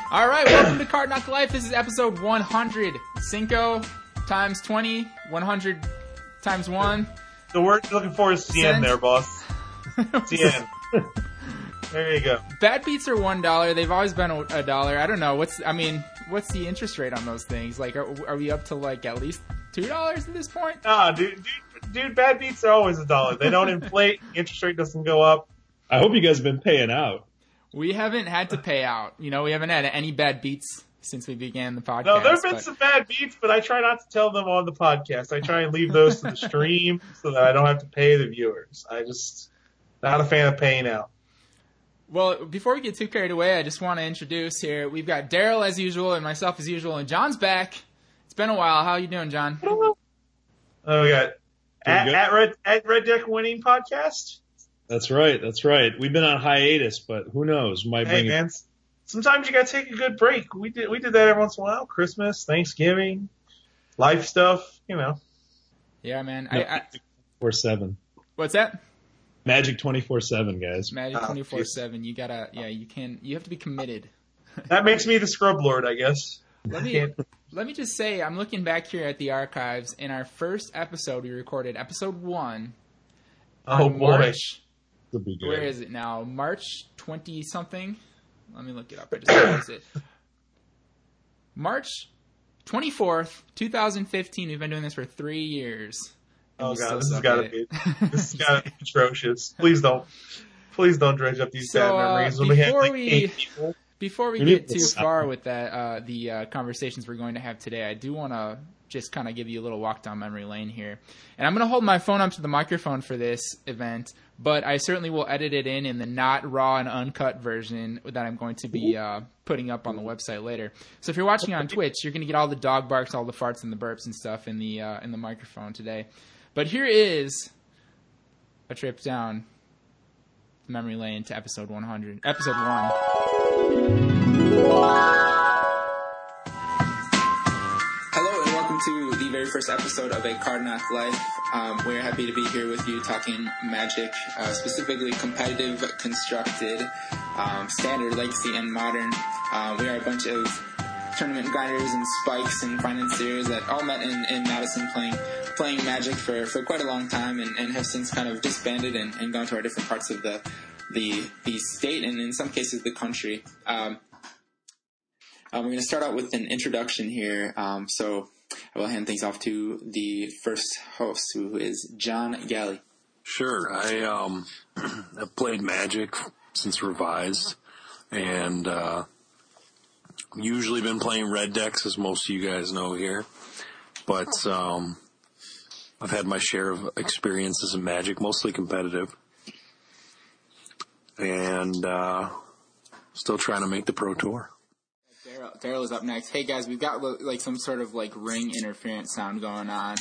All right, welcome to Card Knock Life. This is episode 100. Cinco times 20, 100 times 1. The word you're looking for is CN there, boss. CN. There you go. Bad beats are $1. They've always been $1. I don't know. What's the interest rate on those things? Like, are we up to like at least $2 at this point? Nah, dude, bad beats are always $1. They don't inflate. Interest rate doesn't go up. I hope you guys have been paying out. We haven't had to pay out. You know, we haven't had any bad beats since we began the podcast. No, there have been some bad beats, but I try not to tell them on the podcast. I try and leave those to the stream so that I don't have to pay the viewers. I just not a fan of paying out. Well, before we get too carried away, I just want to introduce here. We've got Daryl as usual and myself as usual, and John's back. It's been a while. How you doing, John? Oh, we got at Red Deck Winning Podcast. That's right. We've been on hiatus, but who knows? Man, sometimes you gotta take a good break. We did that every once in a while. Christmas, Thanksgiving, life stuff, you know. Yeah, man. No, 24/7. What's that? Magic 24/7, guys. Magic 24/7. You gotta, you have to be committed. That makes me the scrub lord, I guess. Let me just say, I'm looking back here at the archives. In our first episode, we recorded episode 1. Oh boy. March. Could be good. Where is it now? March 20 something. Let me look it up. I just realized it. March 24th, 2015. We've been doing this for 3 years. Oh god, this has gotta be atrocious. Please don't dredge up these bad memories when we have like 8 people. Before we get too far with that, the conversations we're going to have today, I do want to just kind of give you a little walk down memory lane here. And I'm going to hold my phone up to the microphone for this event, but I certainly will edit it in the not raw and uncut version that I'm going to be putting up on the website later. So if you're watching on Twitch, you're going to get all the dog barks, all the farts and the burps and stuff in the microphone today. But here is a trip down memory lane to episode 100. Episode 1. Hello and welcome to the very first episode of A Card Knock Life. We're happy to be here with you talking Magic, specifically competitive, constructed, standard, legacy, and modern. We are a bunch of tournament grinders and spikes and financiers that all met in Madison playing Magic for quite a long time and have since kind of disbanded and gone to our different parts of the state and in some cases the country. We're going to start out with an introduction here. So I will hand things off to the first host, who is John Galley. Sure. I've played Magic since Revised, and usually been playing red decks, as most of you guys know here. But I've had my share of experiences in Magic, mostly competitive, and still trying to make the Pro Tour. Daryl is up next. Hey guys, we've got like some sort of like ring interference sound going on,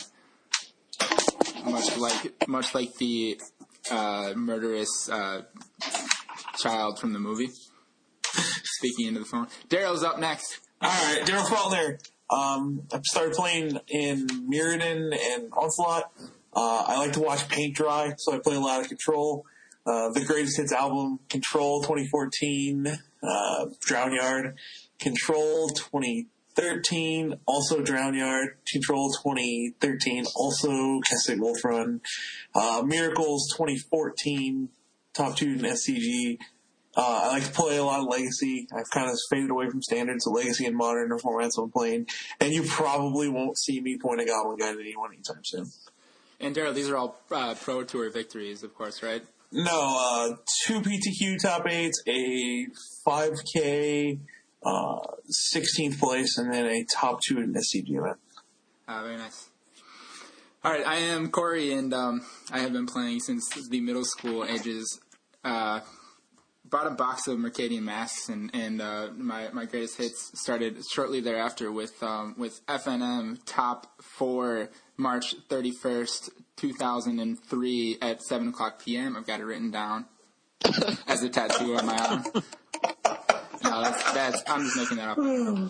much like the murderous child from the movie speaking into the phone. Daryl's up next. All right, Daryl Faulkner. I've started playing in Mirrodin and Onslaught. I like to watch paint dry, so I play a lot of Control. The Greatest Hits album, Control 2014, Drownyard. Control 2013, also Drownyard. Control 2013, also Keswick Wolf Run. Miracles 2014, top 2 in SCG. I like to play a lot of Legacy. I've kind of faded away from Standard, so Legacy and Modern are formats I'm playing. And you probably won't see me point a Goblin Guide at anyone anytime soon. And Daryl, these are all Pro Tour victories, of course, right? No, 2 PTQ top 8s, a 5K... 16th place, and then a top 2 in SCG event. Very nice. All right, I am Corey, and I have been playing since the middle school ages. Bought a box of Mercadian Masks, and my greatest hits started shortly thereafter with FNM top 4 March 31st, 2003 at 7 o'clock p.m. I've got it written down as a tattoo on my arm. No, that's I'm just making that up.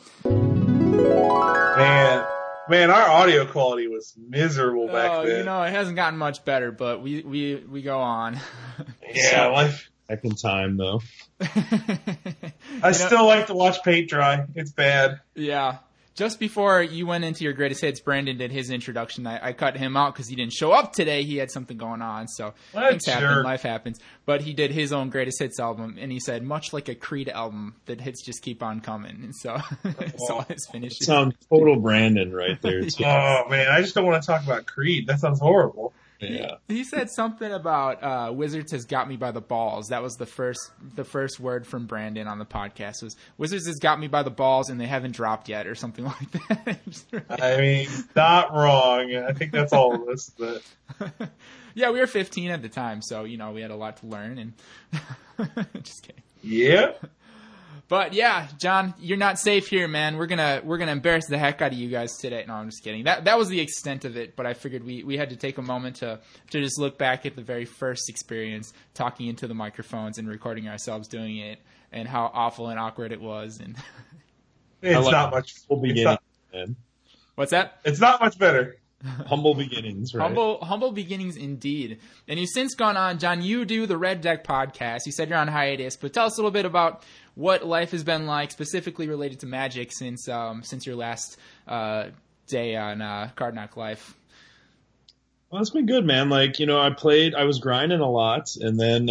Man, our audio quality was miserable back then. You know, it hasn't gotten much better, but we go on. Yeah, second time though. I still like to watch paint dry. It's bad. Yeah. Just before you went into your greatest hits, Brandon did his introduction. I cut him out because he didn't show up today. He had something going on, so things happen, life happens. But he did his own greatest hits album, and he said, much like a Creed album, that hits just keep on coming. And so it's all his finishes. Sounds total Brandon right there. Too. Oh man, I just don't want to talk about Creed. That sounds horrible. Yeah. He said something about Wizards has got me by the balls. That was the first word from Brandon on the podcast was Wizards has got me by the balls and they haven't dropped yet or something like that. I mean, not wrong. I think that's all of us. But yeah, we were 15 at the time, so we had a lot to learn. And just kidding. Yeah. But yeah, John, you're not safe here, man. We're gonna embarrass the heck out of you guys today. No, I'm just kidding. That was the extent of it, but I figured we had to take a moment to just look back at the very first experience, talking into the microphones and recording ourselves doing it, and how awful and awkward it was. And it's not much. What's that? It's not much better. Humble beginnings, right? Humble beginnings indeed. And you've since gone on, John, you do the Red Deck podcast. You said you're on hiatus, but tell us a little bit about what life has been like, specifically related to Magic since your last day on Card Knock Life. Well, it's been good, man. Like, I was grinding a lot, and then,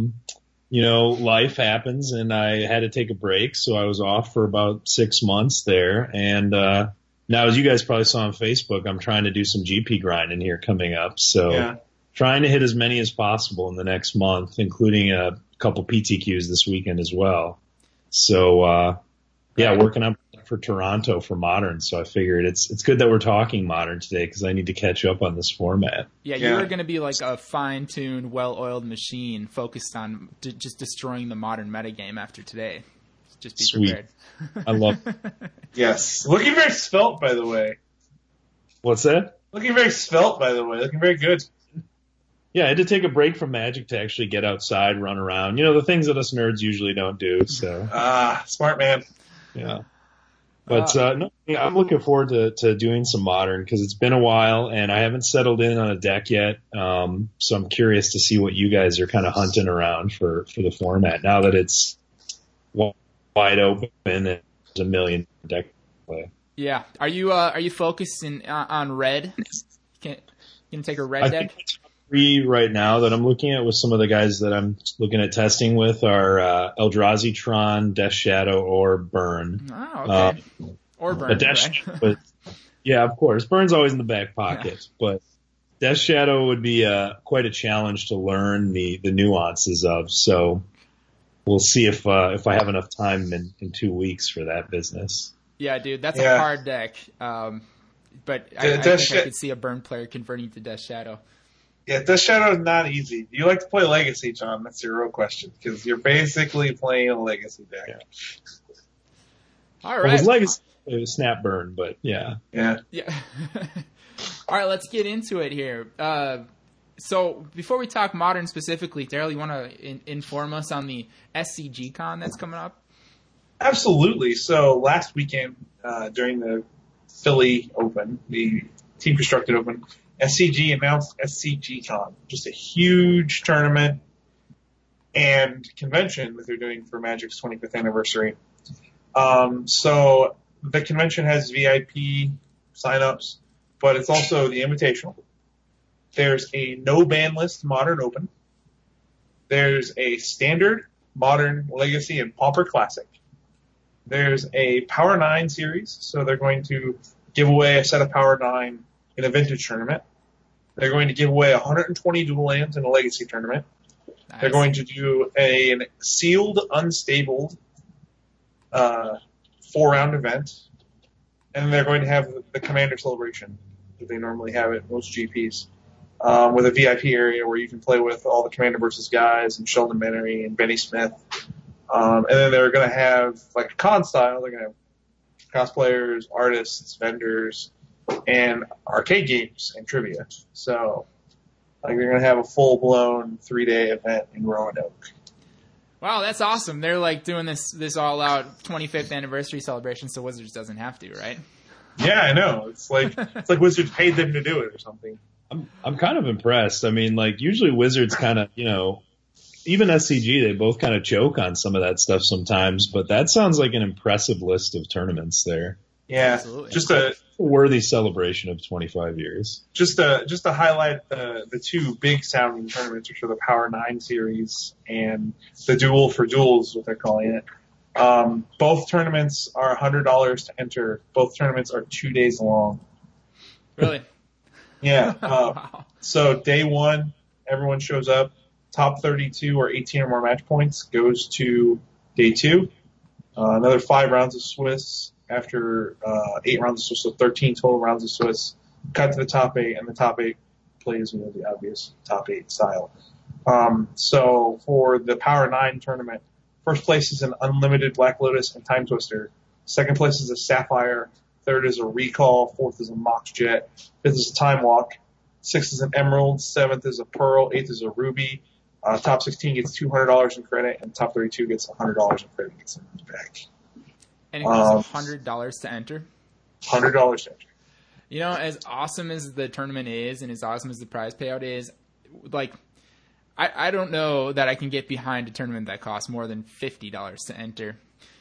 life happens, and I had to take a break, so I was off for about 6 months there, and now, as you guys probably saw on Facebook, I'm trying to do some GP grinding here coming up, so trying to hit as many as possible in the next month, including a couple PTQs this weekend as well. So, working up for Toronto for Modern. So I figured it's good that we're talking Modern today because I need to catch up on this format. Yeah, you're going to be like a fine-tuned, well-oiled machine focused on just destroying the Modern metagame after today. Just be Sweet. Prepared. I love it. Yes. Looking very svelte, by the way. What's that? Looking very svelte, by the way. Looking very good. Yeah, I had to take a break from Magic to actually get outside, run around. The things that us nerds usually don't do. So smart man. Yeah. But I'm looking forward to doing some Modern because it's been a while and I haven't settled in on a deck yet. So I'm curious to see what you guys are kind of hunting around for the format now that it's wide open and there's a million deck play. Yeah. Are you focusing on red? Can you take a red deck? Three right now that I'm looking at with some of the guys that I'm looking at testing with are Eldrazi, Tron, Death Shadow, or Burn. Oh, okay. Or Burn. But yeah, of course. Burn's always in the back pocket, but Death Shadow would be quite a challenge to learn the nuances of. So we'll see if I have enough time in 2 weeks for that business. Yeah, dude, that's a hard deck. But I think I could see a Burn player converting to Death Shadow. Yeah, Death Shadow is not easy. Do you like to play Legacy, John? That's your real question, because you're basically playing a Legacy deck. Yeah. All right. Well, his Legacy is Snap Burn, but yeah. Yeah. All right, let's get into it here. So before we talk Modern specifically, Daryl, you want to inform us on the SCG Con that's coming up? Absolutely. So last weekend, during the Philly Open, the Team Constructed Open, SCG announced SCG Con, just a huge tournament and convention that they're doing for Magic's 25th anniversary. So the convention has VIP signups, but it's also the Invitational. There's a no ban list Modern Open. There's a Standard, Modern, Legacy, and Pauper Classic. There's a Power 9 series, so they're going to give away a set of Power 9 in a Vintage tournament. They're going to give away 120 dual lands in a Legacy tournament. Nice. They're going to do a sealed, unstabled 4-round event. And they're going to have the Commander Celebration that they normally have at most GPs, with a VIP area where you can play with all the Commander versus guys and Sheldon Menery and Benny Smith. And then they're going to have, like a con style, they're going to have cosplayers, artists, vendors, and arcade games and trivia. So, like, they're going to have a full-blown 3-day event in Roanoke. Wow, that's awesome. They're, like, doing this all-out 25th anniversary celebration so Wizards doesn't have to, right? Yeah, I know. It's like Wizards paid them to do it or something. I'm kind of impressed. I mean, like, usually Wizards kind of, even SCG, they both kind of choke on some of that stuff sometimes, but that sounds like an impressive list of tournaments there. Yeah, Absolutely. just a worthy celebration of 25 years. just to highlight the two big sounding tournaments, which are the Power 9 series and the Duel for Duels, what they're calling it. Both tournaments are $100 to enter. Both tournaments are 2 days long. Really? Yeah. Wow. So day one, everyone shows up. Top 32 or 18 or more match points goes to day two. Another 5 rounds of Swiss after 8 rounds of Swiss, so 13 total rounds of Swiss. Cut to the top 8, and the top 8 plays the obvious top 8 style. So for the Power 9 tournament, first place is an Unlimited Black Lotus and Time Twister. Second place is a Sapphire. Third is a Recall. Fourth is a Mox Jet. Fifth is a Time Walk. Sixth is an Emerald. Seventh is a Pearl. Eighth is a Ruby. Top 16 gets $200 in credit, and top 32 gets $100 in credit. Gets in back. And it costs $100 to enter. $100 to enter. You know, as awesome as the tournament is, and as awesome as the prize payout is, like, I don't know that I can get behind a tournament that costs more than $50 to enter.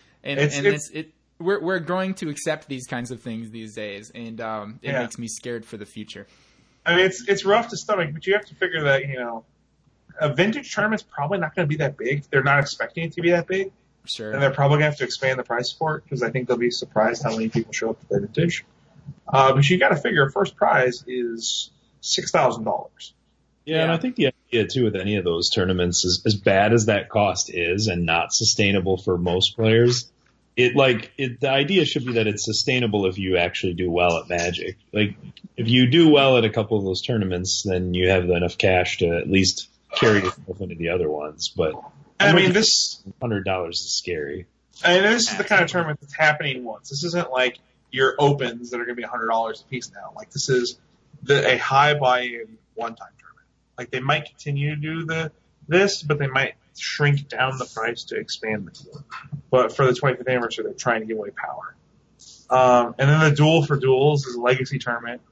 And we're growing to accept these kinds of things these days, and it makes me scared for the future. I mean, it's rough to stomach, but you have to figure that, a vintage tournament's probably not going to be that big. They're not expecting it to be that big. Sure. And they're probably going to have to expand the price for it because I think they'll be surprised how many people show up to their vintage. But you got to figure first prize is $6,000. Yeah, and I think the idea, too, with any of those tournaments is as bad as that cost is and not sustainable for most players, the idea should be that it's sustainable if you actually do well at Magic. Like, if you do well at a couple of those tournaments, then you have enough cash to at least carry yourself into the other ones. But I mean, this $100 is scary. And this is the kind of tournament that's happening once. This isn't like your opens that are going to be $100 a piece now. Like, this is a high buy-in one-time tournament. Like, they might continue to do this, but they might shrink down the price to expand the tour. But for the 25th anniversary, they're trying to give away power. And then the Duel for Duels is a legacy tournament,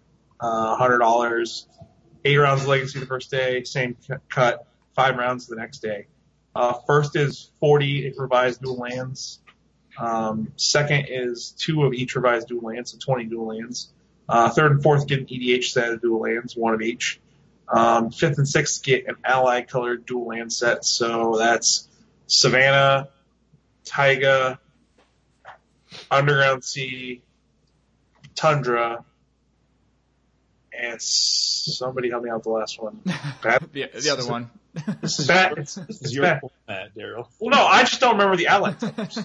$100, 8 rounds of legacy the first day, same cut, 5 rounds the next day. First is 40 revised dual lands. Second is 2 of each revised dual lands, so 20 dual lands. Third and fourth get an EDH set of dual lands, 1 of each. Fifth and sixth get an ally colored dual land set, so that's Savannah, Taiga, Underground Sea, Tundra, and somebody help me out with the last one. the other one. This is your format, Daryl. Well, no, I just don't remember the allied colors.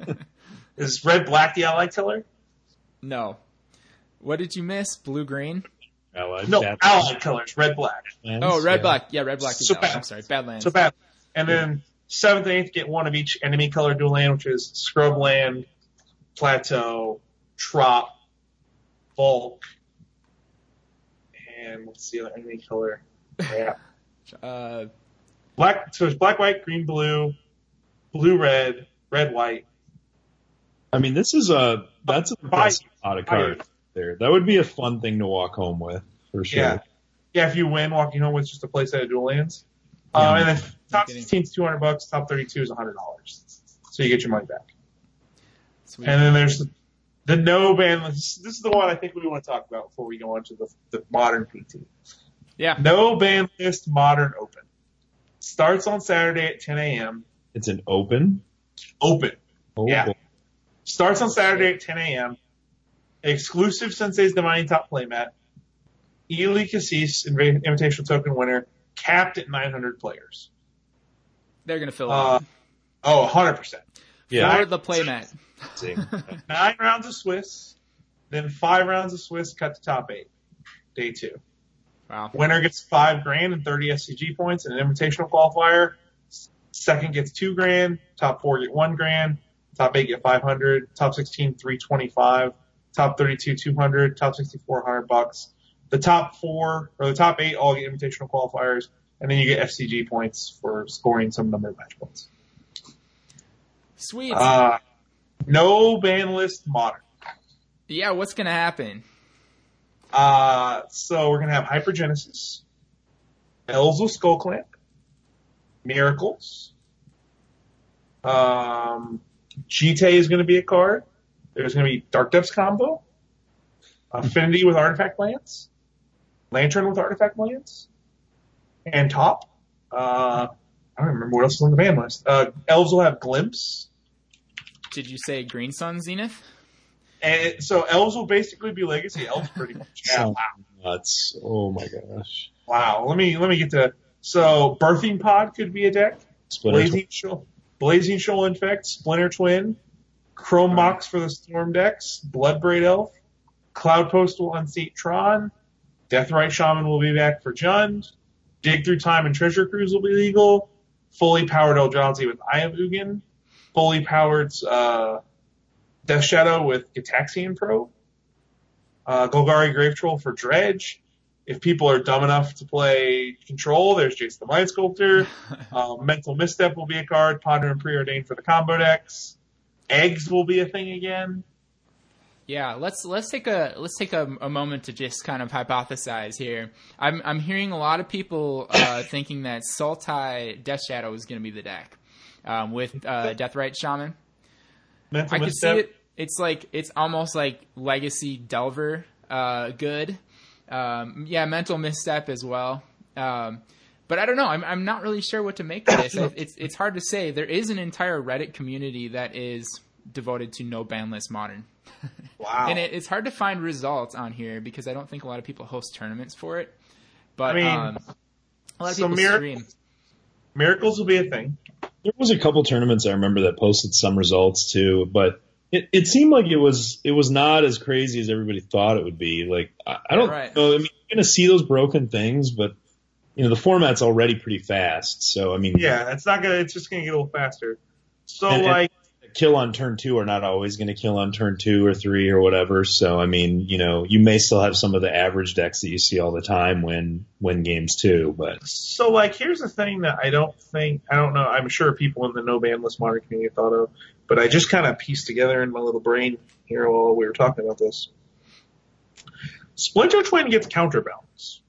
Is red black the allied color? No. What did you miss? Blue green? Allied colors, red black. Red black. Yeah, red black is allied. I'm sorry, Badlands. So bad. And then 7th and 8th get 1 of each enemy color dual land, which is Scrubland, Plateau, Trop, Bulk, and what's the other enemy color? Yeah. Black. So it's black, white, green, blue, blue, red, red, white. I mean, that's a lot of cards there. That would be a fun thing to walk home with, for sure. Yeah, if you win, walking home with just a playset of dual lands. And then top 16 is $200, top 32 is $100. So you get your money back. Sweet. And then there's the no ban list. This is the one I think we want to talk about before we go on to the modern PT. Yeah. No ban list modern open. Starts on Saturday at 10 a.m. It's an open? Open. Oh, yeah. boy. Starts on Saturday at 10 a.m. Exclusive Sensei's Divining Top playmat. Ely Cassis Invitational Token winner. Capped at 900 players. They're going to fill it. 100%. Yeah. For the playmat. 9 rounds of Swiss, then 5 rounds of Swiss cut to top 8. Day 2. Wow. Winner gets $5,000 and 30 SCG points and an invitational qualifier. Second gets $2,000. Top 4 get $1,000. Top 8 get $500. Top 16 $325. Top 32 $200. Top 64 $100. The top 4 or the top 8 all get invitational qualifiers, and then you get FCG points for scoring some number of match points. Sweet. No ban list modern. Yeah, what's gonna happen? So we're gonna have Hypergenesis, Elves of Skullclamp, Miracles. Jite is going to be a card. There's going to be Dark Depths combo. Affinity with Artifact Lance. Lantern with Artifact Lance. And top. I don't remember what else is on the ban list. Elves will have Glimpse. Did you say Green Sun Zenith? And so Elves will basically be Legacy Elves pretty much. Yeah, wow. Nuts. Oh my gosh. Wow. Let me get to, so Birthing Pod could be a deck. Blazing Shoal Infect, Splinter Twin, Chrome Mox for the Storm decks, Bloodbraid Elf, Cloud Post will unseat Tron, Deathrite Shaman will be back for Jund, Dig Through Time and Treasure Cruise will be legal, fully powered Eldrazi with Eye of Ugin, fully powered Death Shadow with Gitaxian Probe, Golgari Grave Troll for Dredge. If people are dumb enough to play Control, there's Jason the Mind Sculptor. Mental Misstep will be a card. Ponder and Preordained for the combo decks. Eggs will be a thing again. Yeah, let's take a moment to just kind of hypothesize here. I'm hearing a lot of people thinking that Sultai Death Shadow is going to be the deck with Deathrite Shaman. Mental I could Misstep. see it. It's almost like Legacy Delver good. Mental Misstep as well. But I don't know. I'm not really sure what to make of this. It's hard to say. There is an entire Reddit community that is devoted to no ban list Modern. Wow. And it's hard to find results on here because I don't think a lot of people host tournaments for it. But I mean, a lot of so people stream. Miracles will be a thing. There was a couple tournaments I remember that posted some results too, but it seemed like it was not as crazy as everybody thought it would be. Like I don't know. I mean, you're gonna see those broken things, but you know the format's already pretty fast. So I mean, yeah, it's just gonna get a little faster. So and kill on turn 2 are not always going to kill on turn 2 or 3 or whatever. So I mean, you know, you may still have some of the average decks that you see all the time win games too. But so here's the thing that I don't know. I'm sure people in the no ban list Modern community thought of, but I just kind of pieced together in my little brain here while we were talking about this. Splinter Twin gets counterbalance.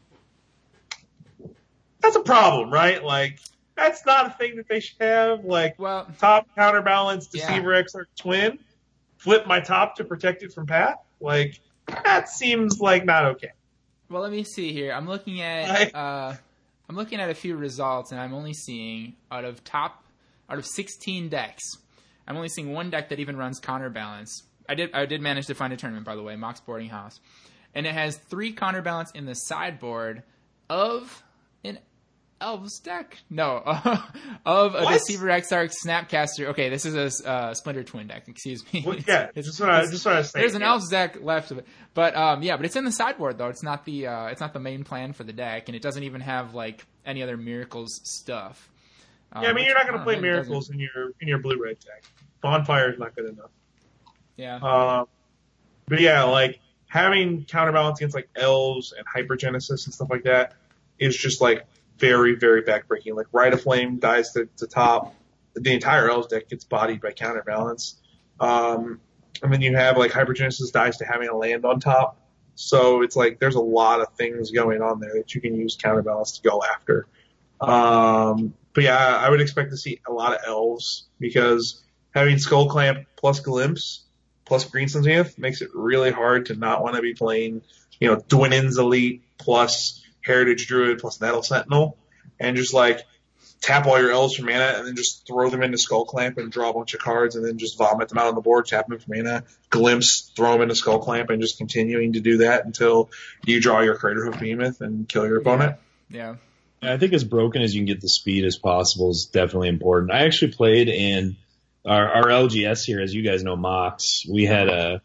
That's a problem, right? Like, that's not a thing that they should have. Like, top counterbalance, Deceiver Exarch Twin, flip my top to protect it from path. Like, that seems like not okay. Well, let me see here. I'm looking at a few results, and I'm only seeing out of 16 decks, I'm only seeing one deck that even runs counterbalance. I did manage to find a tournament, by the way, Mox Boarding House, and it has 3 counterbalance in the sideboard of an Elves deck? No, of a Deceiver Exarch Snapcaster. Okay, this is a Splinter Twin deck. Excuse me. Well, yeah, that's what I was saying. There's an Elves deck left of it, but but it's in the sideboard though. It's not the main plan for the deck, and it doesn't even have like any other Miracles stuff. Yeah, I mean you're not going to play Miracles in your blue-red deck. Bonfire is not good enough. Yeah. But yeah, like having counterbalance against like Elves and Hypergenesis and stuff like that is just like very, very backbreaking. Like Rite of Flame dies to top. The entire Elves deck gets bodied by counterbalance. And then you have like Hypergenesis dies to having a land on top. So it's like there's a lot of things going on there that you can use counterbalance to go after. But yeah, I would expect to see a lot of Elves because having Skull Clamp plus Glimpse plus Green Sun Zenith makes it really hard to not want to be playing, Dwinin's Elite plus Heritage Druid plus Nettle Sentinel, and just like tap all your Elves for mana and then just throw them into Skull Clamp and draw a bunch of cards and then just vomit them out on the board, tap them for mana, Glimpse, throw them into Skull Clamp, and just continuing to do that until you draw your Craterhoof Behemoth and kill your opponent. Yeah. I think as broken as you can get the speed as possible is definitely important. I actually played in our LGS here, as you guys know, Mox. They had a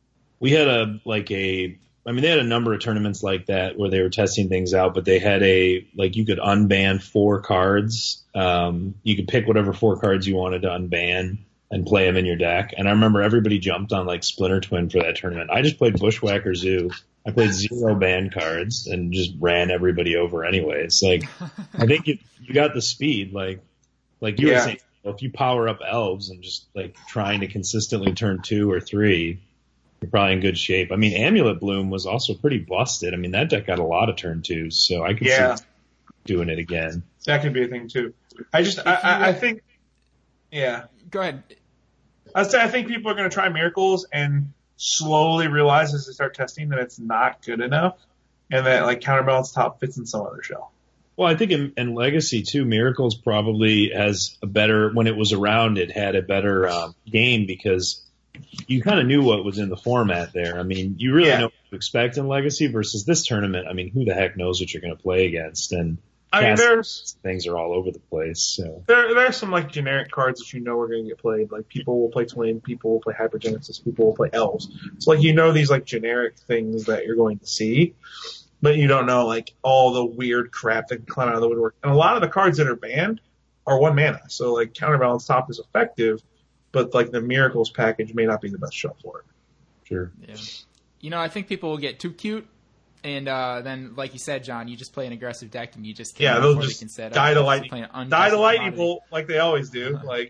number of tournaments like that where they were testing things out, but they had you could unban 4 cards. You could pick whatever 4 cards you wanted to unban and play them in your deck. And I remember everybody jumped on like Splinter Twin for that tournament. I just played Bushwhacker Zoo. I played 0 ban cards and just ran everybody over anyway. It's like, I think you got the speed, like you were saying, if you power up Elves and just like trying to consistently turn 2 or 3, you're probably in good shape. I mean, Amulet Bloom was also pretty busted. I mean, that deck got a lot of turn 2s, so I could see. doing it again. That could be a thing too. I think, yeah. Go ahead. I think people are going to try miracles and slowly realize as they start testing that it's not good enough, and that like Counterbalance Top fits in some other shell. Well, I think in Legacy too, Miracles probably has a better, when it was around, it had a better game because you kind of knew what was in the format there. I mean, you really know what to expect in Legacy versus this tournament. I mean, who the heck knows what you're going to play against? And there's things are all over the place. So there are some like generic cards that you know are going to get played. Like people will play Twin, people will play Hypergenesis, people will play Elves. So like these like generic things that you're going to see. But you don't know, like, all the weird crap that can climb out of the woodwork. And a lot of the cards that are banned are 1 mana. So, like, Counterbalance Top is effective, but, like, the Miracles package may not be the best shell for it. Sure. Yeah. I think people will get too cute. And then, like you said, John, you just play an aggressive deck and you just can't they'll just die to lightning bolt like they always do. Like...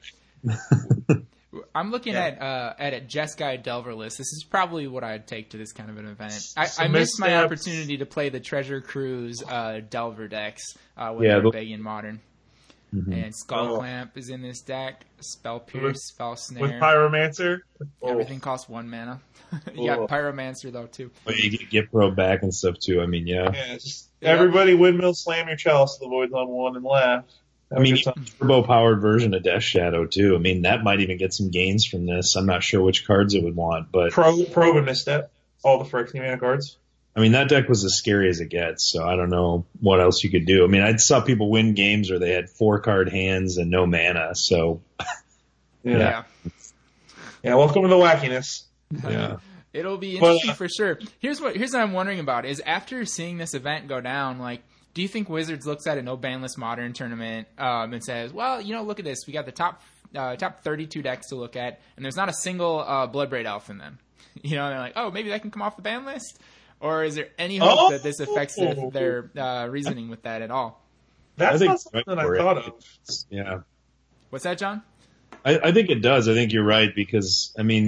I'm looking at a Jeskai Delver list. This is probably what I'd take to this kind of an event. I missed my opportunity to play the Treasure Cruise Delver decks when they were big in Modern. Mm-hmm. And Skull Clamp is in this deck. Spell Pierce, Spell Snare. With Pyromancer. Everything costs 1 mana. You got Pyromancer, though, too. Well, you get Pro back and stuff, too. I mean, everybody windmill slam your chalice to the void's on 1 and laugh. I mean, turbo-powered version of Death Shadow, too. I mean, that might even get some gains from this. I'm not sure which cards it would want, but... Probe and Misstep. All the Phyrexian mana cards. I mean, that deck was as scary as it gets, so I don't know what else you could do. I mean, I saw people win games where they had 4-card hands and no mana, so... Yeah, welcome to the wackiness. Yeah. It'll be interesting for sure. Here's what I'm wondering about, is after seeing this event go down, like... Do you think Wizards looks at a no banless Modern tournament and says, well, look at this. We got the top 32 decks to look at, and there's not a single Bloodbraid Elf in them. They're like, oh, maybe that can come off the ban list? Or is there any hope that this affects their reasoning with that at all? That's not something I thought of. Yeah. What's that, John? I think it does. I think you're right because, I mean,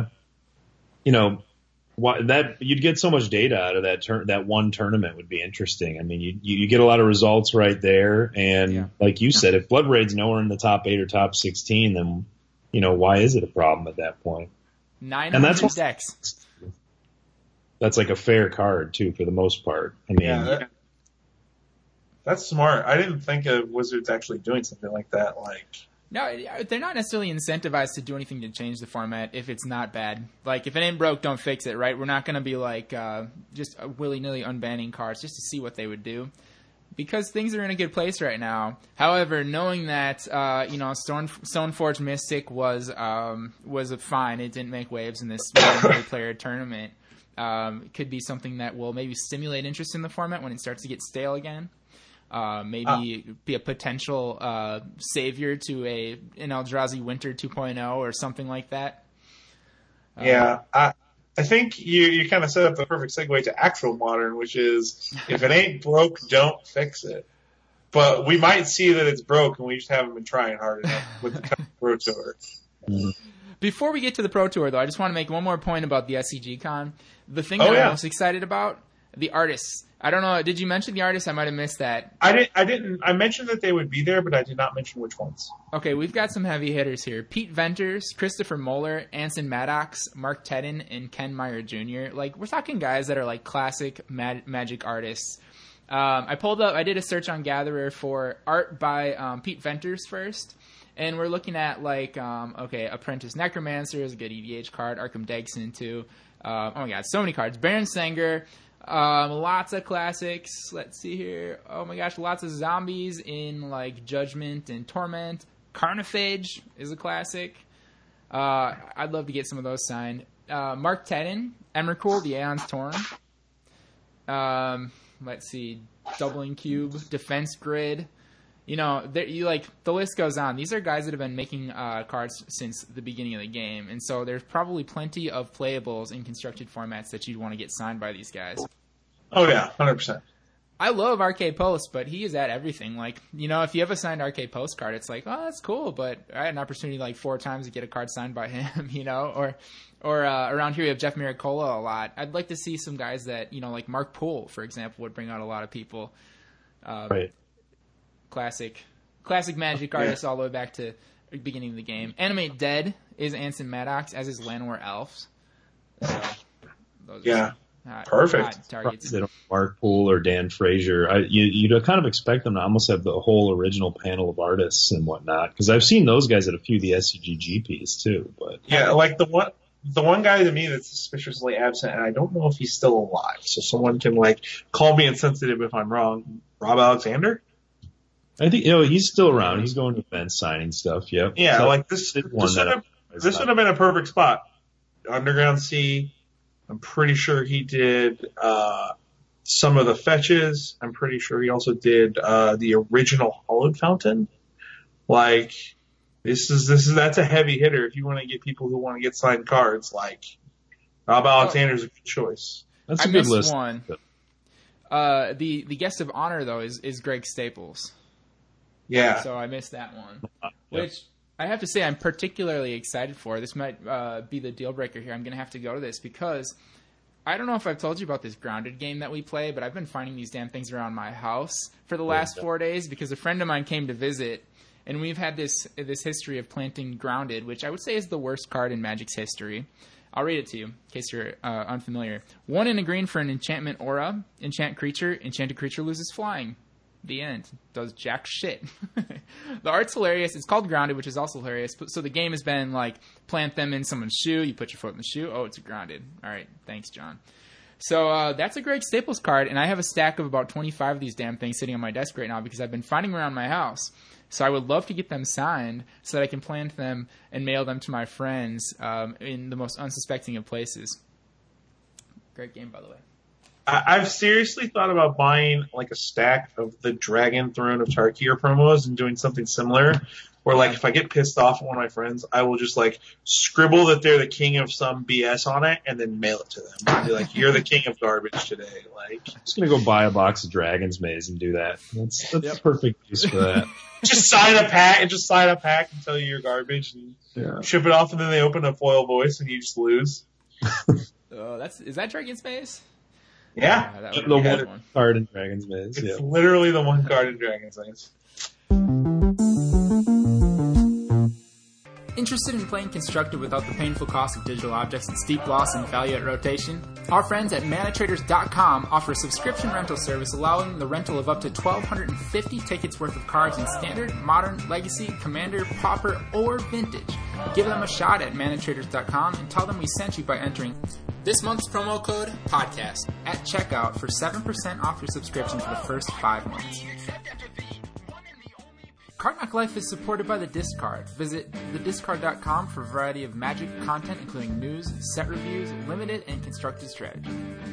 you'd get so much data out of that one tournament would be interesting. I mean, you get a lot of results right there, and like you said, if Bloodbraid's nowhere in the top 8 or top 16, then why is it a problem at that point? 900 decks. That's like a fair card too, for the most part. I mean, that's smart. I didn't think of Wizards actually doing something like that. No, they're not necessarily incentivized to do anything to change the format if it's not bad. Like, if it ain't broke, don't fix it, right? We're not going to be like just willy-nilly unbanning cards just to see what they would do. Because things are in a good place right now. However, knowing that Stoneforge Mystic was fine, it didn't make waves in this multiplayer tournament. It could be something that will maybe stimulate interest in the format when it starts to get stale again. Maybe be a potential savior to an Eldrazi Winter 2.0 or something like that. I think you kind of set up the perfect segue to actual Modern, which is if it ain't broke, don't fix it. But we might see that it's broke, and we just haven't been trying hard enough with the Pro Tour. Before we get to the Pro Tour, though, I just want to make one more point about the SCG Con. The thing that I'm most excited about, the artists. I don't know. Did you mention the artists? I might have missed that. I didn't. I mentioned that they would be there, but I did not mention which ones. Okay, we've got some heavy hitters here. Pete Venters, Christopher Moeller, Anson Maddox, Mark Tedden, and Ken Meyer Jr. Like, we're talking guys that are like classic Magic artists. I did a search on Gatherer for art by Pete Venters first. And we're looking at Apprentice Necromancer is a good EDH card. Arkham Degson too. Oh my god, so many cards. Baron Sanger. Lots of classics. Let's see here. Oh my gosh, lots of zombies in like Judgment and Torment. Carnophage is a classic. I'd love to get some of those signed. Mark Tedden, Emrakul, the Aeon's Torn. Let's see, Doubling Cube, Defense Grid. The list goes on. These are guys that have been making cards since the beginning of the game, and so there's probably plenty of playables in constructed formats that you'd want to get signed by these guys. Oh yeah, 100%. I love RK Post, but he is at everything. Like, if you have a signed RK Post card, it's like, oh, that's cool, but I had an opportunity like 4 times to get a card signed by him, or around here we have Jeff Miracola a lot. I'd like to see some guys that, like Mark Poole, for example, would bring out a lot of people. Right. classic Magic artist all the way back to the beginning of the game. Animate Dead is Anson Maddox, as is Llanowar Elves. So, those are perfect. hot targets. They don't Mark Poole or Dan Frazier. You'd kind of expect them to almost have the whole original panel of artists and whatnot, because I've seen those guys at a few of the SCG GPs too. But yeah, like the one guy to me that's suspiciously absent, and I don't know if he's still alive. So someone can call me insensitive if I'm wrong. Rob Alexander. I think he's still around. He's going to events, signing stuff. Yep. Yeah, so this would have been a perfect spot. Underground Sea. I'm pretty sure he did some of the fetches. I'm pretty sure he also did the original Hollowed Fountain. That's a heavy hitter if you want to get people who want to get signed cards. Rob Alexander's a good choice. That's a good list. One. The guest of honor though is Greg Staples. Yeah. So I missed that one, which I have to say I'm particularly excited for. This might be the deal breaker here. I'm going to have to go to this because I don't know if I've told you about this Grounded game that we play, but I've been finding these damn things around my house for the last 4 days because a friend of mine came to visit, and we've had this history of planting Grounded, which I would say is the worst card in Magic's history. I'll read it to you in case you're unfamiliar. 1 in a green for an enchantment aura. Enchant creature. Enchanted creature loses flying. The end. Does jack shit. The art's hilarious. It's called Grounded, which is also hilarious. So the game has been plant them in someone's shoe. You put your foot in the shoe. Oh, it's Grounded. All right. Thanks, John. So that's a Greg Staples card, and I have a stack of about 25 of these damn things sitting on my desk right now because I've been finding them around my house. So I would love to get them signed so that I can plant them and mail them to my friends in the most unsuspecting of places. Great game, by the way. I've seriously thought about buying a stack of the Dragon Throne of Tarkir promos and doing something similar. Where if I get pissed off at one of my friends, I will just scribble that they're the king of some BS on it and then mail it to them. And be you're the king of garbage today. I'm just gonna go buy a box of Dragon's Maze and do that. That's perfect use for that. Just sign a pack and tell you you're garbage and ship it off, and then they open a foil voice and you just lose. Is that Dragon's Maze? Yeah, the one card in Dragon's Maze. It's literally the one card in Dragon's Maze. Interested in playing Constructed without the painful cost of digital objects and steep loss in value at rotation? Our friends at ManaTraders.com offer a subscription rental service allowing the rental of up to 1,250 tickets worth of cards in Standard, Modern, Legacy, Commander, Pauper, or Vintage. Give them a shot at ManaTraders.com and tell them we sent you by entering this month's promo code PODCAST at checkout for 7% off your subscription for the first 5 months. Card Knock Life is supported by The Discard. Visit thediscard.com for a variety of Magic content, including news, set reviews, limited, and constructed strategy.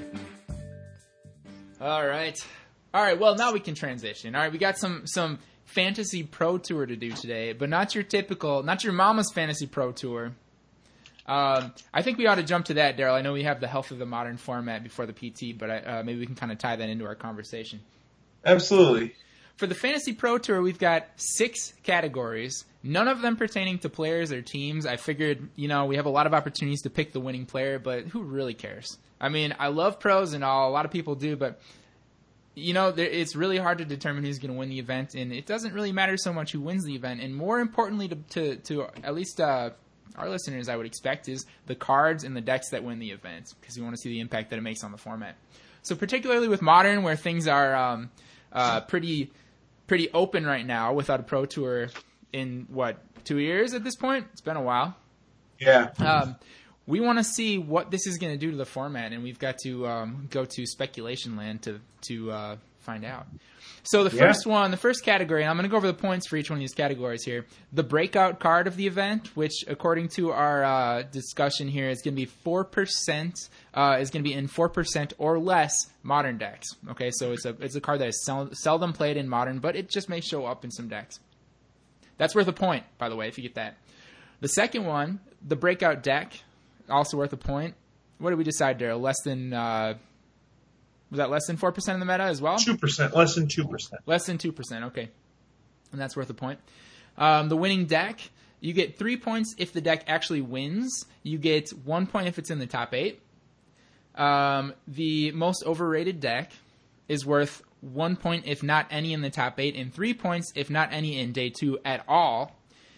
All right. Well, now we can transition. All right, we got some Fantasy Pro Tour to do today, but not your mama's Fantasy Pro Tour. I think we ought to jump to that, Daryl. I know we have the Health of the Modern format before the PT, but maybe we can kind of tie that into our conversation. Absolutely. For the Fantasy Pro Tour, we've got 6 categories, none of them pertaining to players or teams. I figured, we have a lot of opportunities to pick the winning player, but who really cares? I mean, I love pros and all, a lot of people do, but, it's really hard to determine who's going to win the event, and it doesn't really matter so much who wins the event. And more importantly, to at least our listeners, I would expect, is the cards and the decks that win the event, because we want to see the impact that it makes on the format. So particularly with Modern, where things are pretty open right now without a Pro Tour in, 2 years at this point? It's been a while. Yeah. We want to see what this is going to do to the format, and we've got to go to speculation land to find out. So the first category, and I'm going to go over the points for each one of these categories here. The breakout card of the event, which according to our discussion here is going to be 4%, is going to be in 4% or less Modern decks. Okay, so it's a card that is seldom played in Modern, but it just may show up in some decks. That's worth a point, by the way, if you get that. The second one, the breakout deck, also worth a point. What did we decide, Daryl? Less than... was that less than 4% in the meta as well? 2%. Less than 2%. Less than 2%, okay. And that's worth a point. The winning deck, you get 3 points if the deck actually wins. You get 1 point if it's in the top 8. The most overrated deck is worth 1 point, if not any, in the top 8, and 3 points, if not any, in day 2 at all,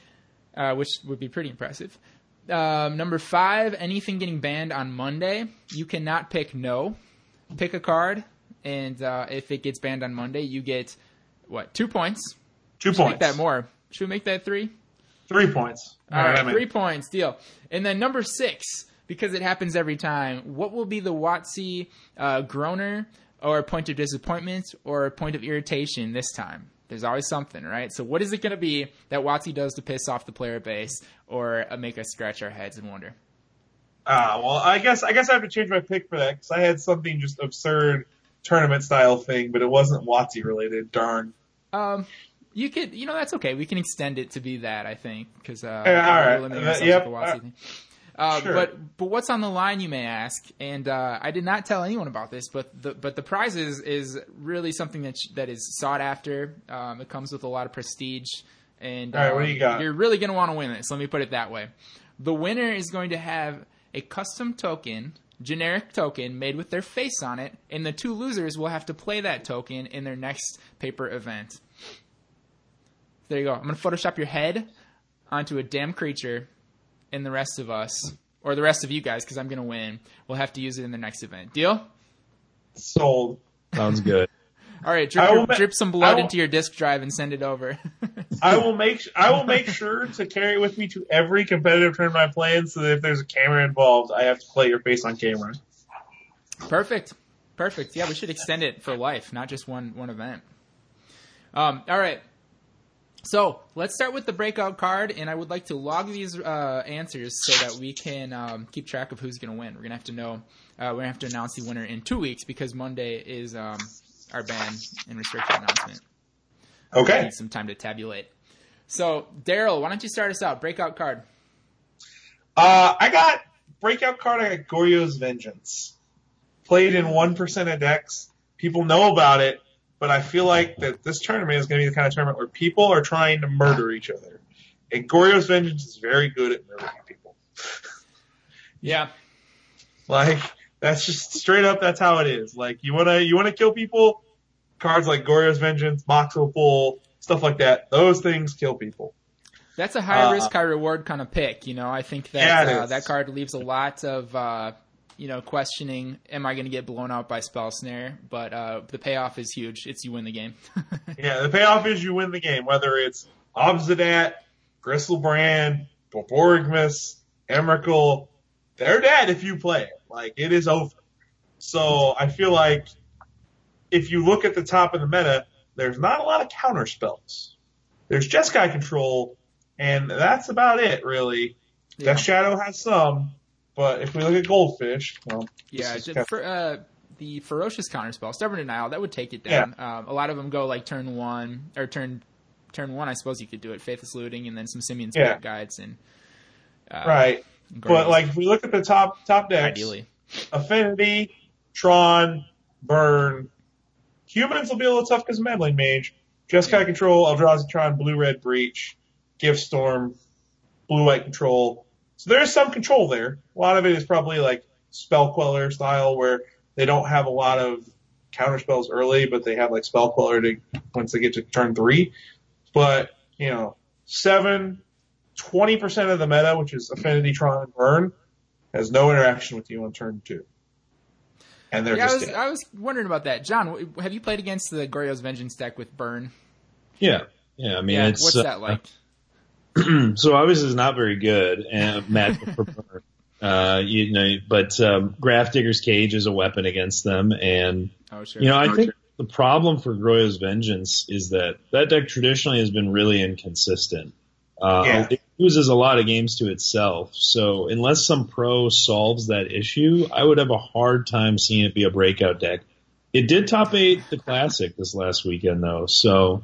which would be pretty impressive. Number 5, anything getting banned on Monday. You cannot pick no. Pick a card, and if it gets banned on Monday, you get, 2 points? 2 Should points. make that more. Should we make that 3? 3 points. All right, 3 points, deal. And then number 6, because it happens every time, what will be the WotC groaner or point of disappointment or point of irritation this time? There's always something, right? So what is it going to be that WotC does to piss off the player base or make us scratch our heads and wonder? Well, I guess I have to change my pick for that because I had something just absurd tournament style thing, but it wasn't WotC related. Darn. You could, that's okay. We can extend it to be that, I think, because all right. Yep. Thing. Sure. But what's on the line, you may ask, and I did not tell anyone about this, but the prize is really something that is sought after. It comes with a lot of prestige, and all right, what do you got? You're really going to want to win this. Let me put it that way. The winner is going to have a custom token, generic token, made with their face on it, and the 2 losers will have to play that token in their next paper event. There you go. I'm going to Photoshop your head onto a damn creature, and the rest of us, or the rest of you guys, because I'm going to win, will have to use it in the next event. Deal? Sold. Sounds good. All right, drip some blood into your disk drive and send it over. I will make sure to carry it with me to every competitive tournament I play in, so that if there's a camera involved, I have to play your face on camera. Perfect. Yeah, we should extend it for life, not just one event. All right. So let's start with the breakout card, and I would like to log these answers so that we can keep track of who's going to win. We're going to have to know. We're going to have to announce the winner in 2 weeks because Monday is our ban and restriction announcement. Okay. We need some time to tabulate. So Daryl, why don't you start us out? Breakout card. I got breakout card. I got Goryo's Vengeance. Played in 1% of decks. People know about it. But I feel like that this tournament is going to be the kind of tournament where people are trying to murder each other. And Goryo's Vengeance is very good at murdering people. Yeah. Like, that's just straight up, that's how it is. Like, you wanna kill people? Cards like Goryo's Vengeance, Moxel Pull, stuff like that. Those things kill people. That's a high risk, high reward kind of pick. I think that that card leaves a lot of questioning, am I going to get blown out by Spell Snare? But the payoff is huge. It's you win the game. Yeah, the payoff is you win the game, whether it's Obsidat, Gristlebrand, Borborygmus, Emrakul. They're dead if you play it. Like, it is over. So I feel like if you look at the top of the meta, there's not a lot of counter spells. There's Jeskai Control, and that's about it, really. Yeah. Death Shadow has some. But if we look at Goldfish, well, yeah, the ferocious counterspell, Stubborn Denial, that would take it down. Yeah. A lot of them go like turn 1 or turn 1. I suppose you could do it. Faithless Looting, and then some Simian Spirit Guides and right. But like if we look at the top decks, ideally, Affinity, Tron, Burn. Humans will be a little tough because of Meddling Mage. Jeskai Control, Eldrazi Tron, Blue-Red Breach, Gift Storm, Blue-White Control. So there's some control there. A lot of it is probably like Spell Queller style where they don't have a lot of counter spells early, but they have like Spell Queller once they get to turn 3. But, 20% of the meta, which is Affinity, Tron, and Burn, has no interaction with you on turn 2. And they're just dead. I was wondering about that. John, have you played against the Goryo's Vengeance deck with Burn? Yeah. I mean, it's what's that like? So obviously it's not very good match for Burn. But Grafdigger's Cage is a weapon against them, and I think the problem for Goryo's Vengeance is that deck traditionally has been really inconsistent. It loses a lot of games to itself, so unless some pro solves that issue, I would have a hard time seeing it be a breakout deck. It did top 8 the Classic this last weekend, though, so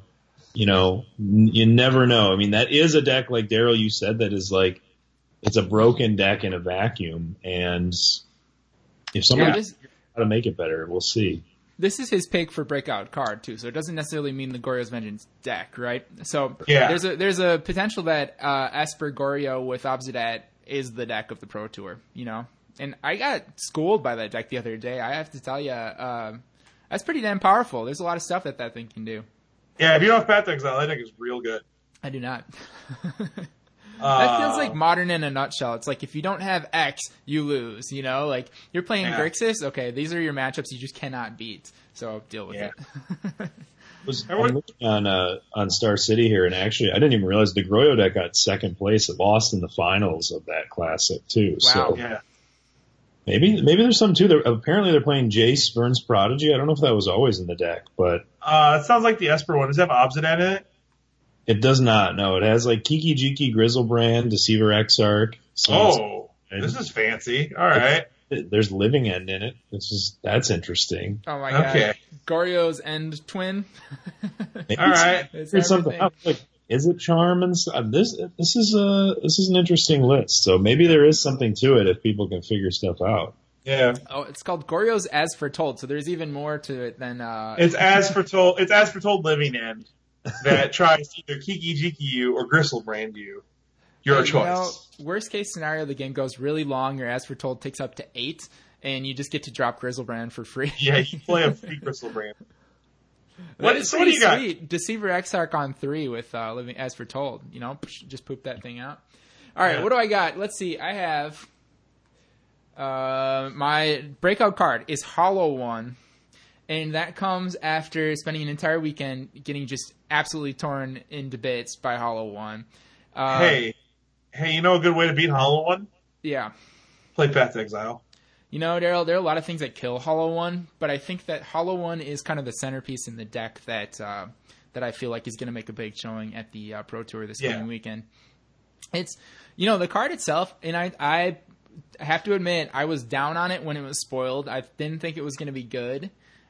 you never know. I mean, that is a deck, like Daryl, you said, that is like, it's a broken deck in a vacuum, and if someone knows how to make it better, we'll see. This is his pick for breakout card too, so it doesn't necessarily mean the Goryo's Vengeance deck, right? So there's a potential that Esper Goryo with Obsidat is the deck of the Pro Tour, And I got schooled by that deck the other day. I have to tell you, That's pretty damn powerful. There's a lot of stuff that thing can do. Yeah, if you don't have Path to Exile, that deck is real good. I do not. That feels like Modern in a nutshell. It's like if you don't have X, you lose. You know, like you're playing Grixis. Okay, these are your matchups you just cannot beat. So deal with it. I'm looking on Star City here, and actually, I didn't even realize the Groyo deck got second place. It lost in the finals of that classic too. Wow. So Yeah. maybe there's something too. Apparently, they're playing Jace Vern's Prodigy. I don't know if that was always in the deck, but It sounds like the Esper one. Does it have Obsidian in it? it does not. No, it has like Kiki Jiki, Grizzlebrand, Deceiver Exarch. This is fancy. All right. There's Living End in it. That's interesting. Oh my god. Okay. Goryo's End Twin. Maybe All right. It's something else. Like, is it Charm and stuff? This is an interesting list. So maybe there is something to it if people can figure stuff out. Yeah. Oh, it's called Goryo's As Foretold, so there's even more to it than It's as foretold living end that tries to either Kiki Jiki you or Gristlebrand you. Your choice. You know, worst case scenario, the game goes really long. Your As Foretold takes up to 8, and you just get to drop Grizzlebrand for free. Yeah, you play a free Gristlebrand. That is So what do pretty you got? sweet. Deceiver Exarch on 3 with Living As Foretold. You know, just poop that thing out. All right, Yeah. what do I got? Let's see. I have my breakout card is Hollow One, and that comes after spending an entire weekend getting just absolutely torn into bits by Hollow One. Hey, you know a good way to beat Hollow One? Yeah. Play Path to Exile. You know, Daryl, there are a lot of things that kill Hollow One, but I think that Hollow One is kind of the centerpiece in the deck that I feel like is going to make a big showing at the Pro Tour this coming weekend. It's, you know, the card itself, and I have to admit, I was down on it when it was spoiled. I didn't think it was going to be good,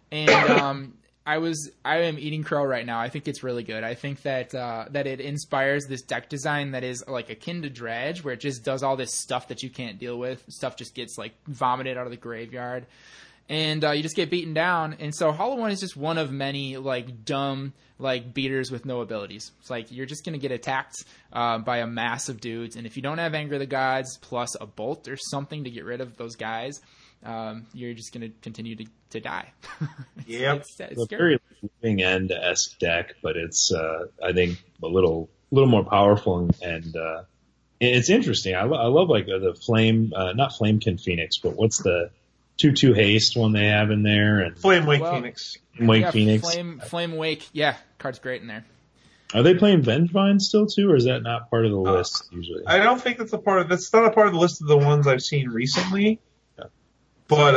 and I am eating crow right now. I think it's really good. I think that that it inspires this deck design that is like akin to Dredge, where it just does all this stuff that you can't deal with. Stuff just gets like vomited out of the graveyard, and you just get beaten down. And so Hollow One is just one of many like dumb like beaters with no abilities. It's like you're just gonna get attacked by a mass of dudes, and if you don't have Anger of the Gods plus a Bolt or something to get rid of those guys, you're just going to continue to die. Yep. It's a very Living End-esque deck, but it's I think a little more powerful and it's interesting. I love like the Flame, not Flamekin Phoenix, but what's the 2/2 haste one they have in there? And Flame Wake Phoenix. Phoenix. Flame Wake. Yeah, card's great in there. Are they playing Vengevine still too, or is that not part of the list usually? I don't think that's not a part of the list of the ones I've seen recently. Yeah. But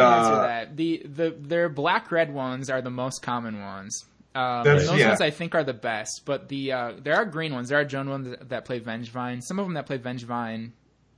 that. Their black-red ones are the most common ones. Those ones I think are the best, but there are green ones. There are Joan ones that play Vengevine. Some of them that play Vengevine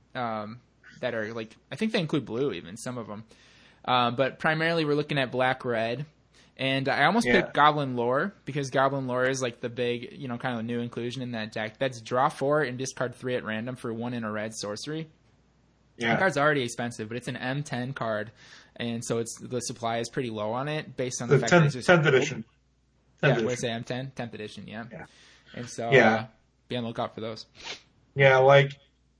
that are like, I think they include blue even, some of them. But primarily we're looking at black-red. And I almost picked Goblin Lore because Goblin Lore is like the big, you know, kind of new inclusion in that deck. That's draw 4 and discard 3 at random for 1 in a red sorcery. Yeah. That card's already expensive, but it's an M10 card, and so the supply is pretty low on it based on the fact that it's just 10th edition. Yeah, what did I say, M10? 10th edition, yeah. And so be on the lookout for those. Yeah, like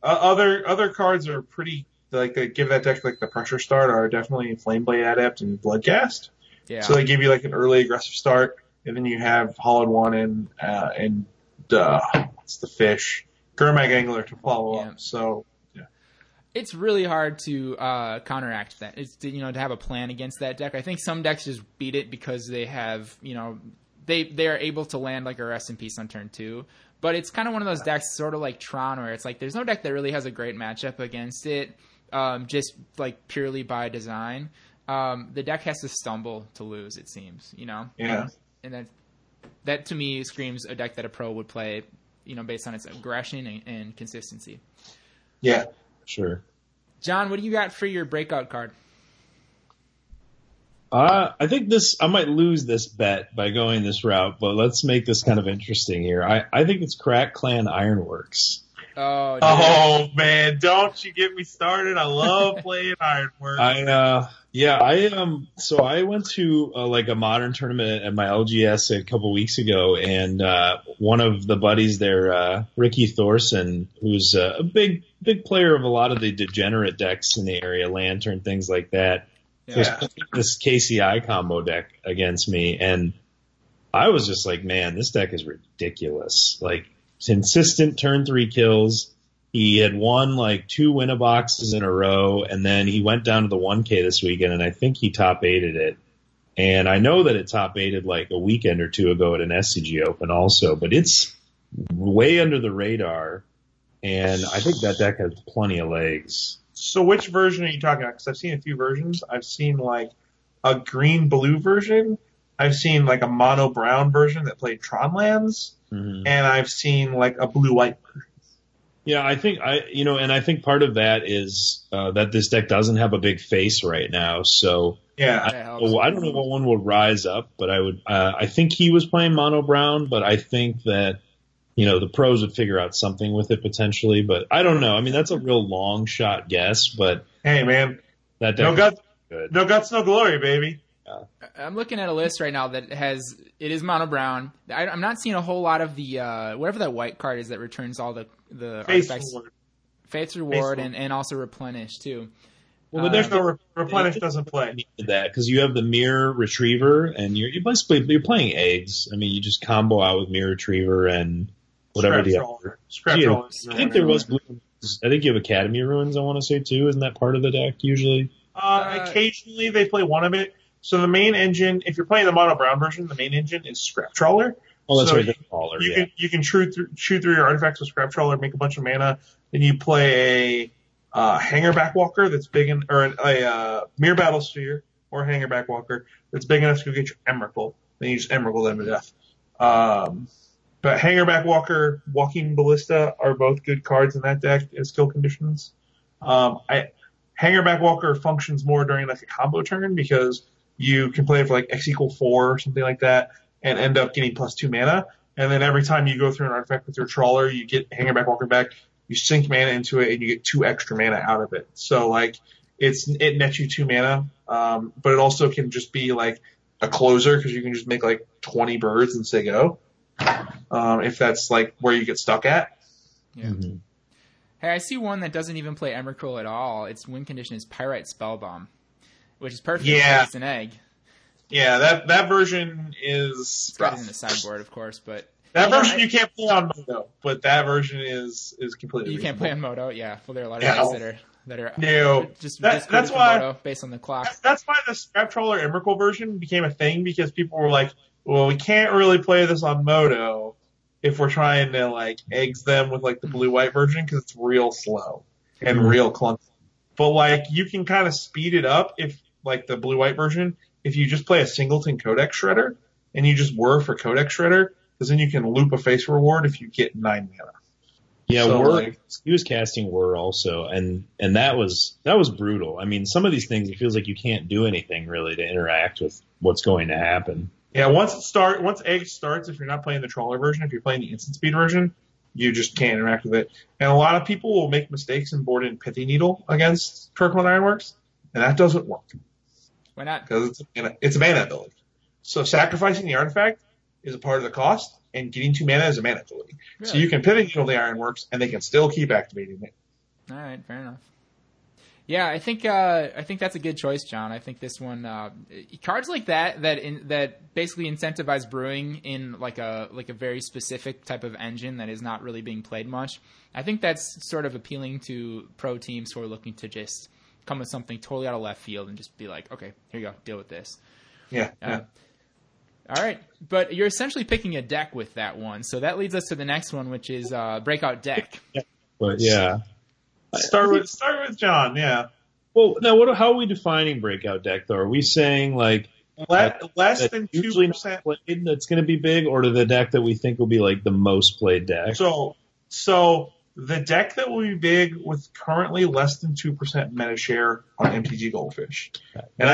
other cards are pretty, like they give that deck like the pressure start are definitely Flameblade Adept and Bloodcast. Yeah. So they give you like an early aggressive start, and then you have Hollowed One and what's the fish? Gurmag Angler to follow up. So it's really hard to counteract that. It's to have a plan against that deck. I think some decks just beat it because they have they are able to land like a Rest in Peace on turn 2. But it's kind of one of those decks, sort of like Tron, where it's like there's no deck that really has a great matchup against it, just like purely by design. The deck has to stumble to lose, it seems, Yeah. And that to me screams a deck that a pro would play, based on its aggression and consistency. Yeah. Sure. John, what do you got for your breakout card? I think I might lose this bet by going this route, but let's make this kind of interesting here. I think it's Crack Clan Ironworks. Oh man, don't you get me started. I love playing Ironworks. So I went to like a modern tournament at my LGS a couple weeks ago, and one of the buddies there, Ricky Thorson, who's a big player of a lot of the degenerate decks in the area, Lantern, things like that. So this KCI combo deck against me, and I was just like, man, this deck is ridiculous. Like, consistent turn 3 kills. He had won like 2 win-a-boxes in a row, and then he went down to the 1K this weekend, and I think he top 8'd it. And I know that it top 8'd like a weekend or two ago at an SCG Open also, but it's way under the radar, and I think that deck has plenty of legs. So which version are you talking about? Because I've seen a few versions. I've seen like a green-blue version. I've seen like a mono-brown version that played Tron lands. And I've seen like a blue-white version. Yeah, I think I think part of that is that this deck doesn't have a big face right now. So I don't know what one will rise up, but I think he was playing mono brown, but I think that the pros would figure out something with it potentially, but I don't know. I mean, that's a real long shot guess, but hey, man, that deck no guts, no glory, baby. I'm looking at a list right now that it is mono brown. I'm not seeing a whole lot of the whatever that white card is that returns all the artifacts. Faith's Reward and also Replenish too. Well, but there's no Replenish doesn't play that because you have the Mirror Retriever and you're playing eggs. I mean, you just combo out with Mirror Retriever and whatever Scrap Troller. I think there was blue. I think you have Academy Ruins. I want to say too. Isn't that part of the deck usually? Occasionally they play one of it. So the main engine, if you're playing the mono brown version, the main engine is Scrap Trawler. Oh, that's so right. The Trawler. You can shoot through your artifacts with Scrap Trawler, make a bunch of mana. Then you play a Hanger Backwalker that's big or a Mirror Battle Sphere or Hanger Backwalker that's big enough to go get your Emrakul. Then you just Emrakul them to death. But Hanger Backwalker, Walking Ballista are both good cards in that deck as skill conditions. Hanger Backwalker functions more during like a combo turn because you can play it for like X = 4 or something like that and end up getting +2 mana. And then every time you go through an artifact with your Trawler, you get Hanger Backwalker back, you sink mana into it, and you get 2 extra mana out of it. So like it nets you 2 mana, but it also can just be like a closer because you can just make like 20 birds and say go. If that's like where you get stuck at. Yeah. Mm-hmm. Hey, I see one that doesn't even play Emrakul at all. Its win condition is Pyrite Spellbomb, which is perfect. Yeah. It's an egg. Yeah, that version is. It's got it in the sideboard, of course, but that version you can't play on Moto. But that version is completely. You reasonable. can't play on Moto, yeah. Well, there are a lot of guys that are no. Just that's why Moto based on the clock. That's why the Scrap Trawler Emrakul version became a thing because people were like, well, we can't really play this on Moto if we're trying to like eggs them with like the blue-white version because it's real slow and real clunky. But like you can kind of speed it up if like the blue-white version if you just play a Singleton Codex Shredder and you just whir for Codex Shredder because then you can loop a face reward if you get 9 mana. Yeah, so, he was casting Whir also, and that was brutal. I mean, some of these things it feels like you can't do anything really to interact with what's going to happen. Yeah, once Egg starts, if you're not playing the Trawler version, if you're playing the Instant Speed version, you just can't interact with it. And a lot of people will make mistakes and board in Pithy Needle against Kirkland Ironworks, and that doesn't work. Why not? Because it's a mana ability. So sacrificing the artifact is a part of the cost, and getting 2 mana is a mana ability. Really? So you can Pithy Needle the Ironworks, and they can still keep activating it. All right, fair enough. Yeah, I think that's a good choice, John. I think this one cards like that basically incentivize brewing in like a very specific type of engine that is not really being played much. I think that's sort of appealing to pro teams who are looking to just come with something totally out of left field and just be like, okay, here you go, deal with this. Yeah. All right, but you're essentially picking a deck with that one, so that leads us to the next one, which is Breakout Deck. But yeah. Start with John, yeah. Well, now how are we defining breakout deck though? Are we saying like less than 2% played that's going to be big, or to the deck that we think will be like the most played deck? So the deck that will be big with currently less than 2% meta share on MTG Goldfish, and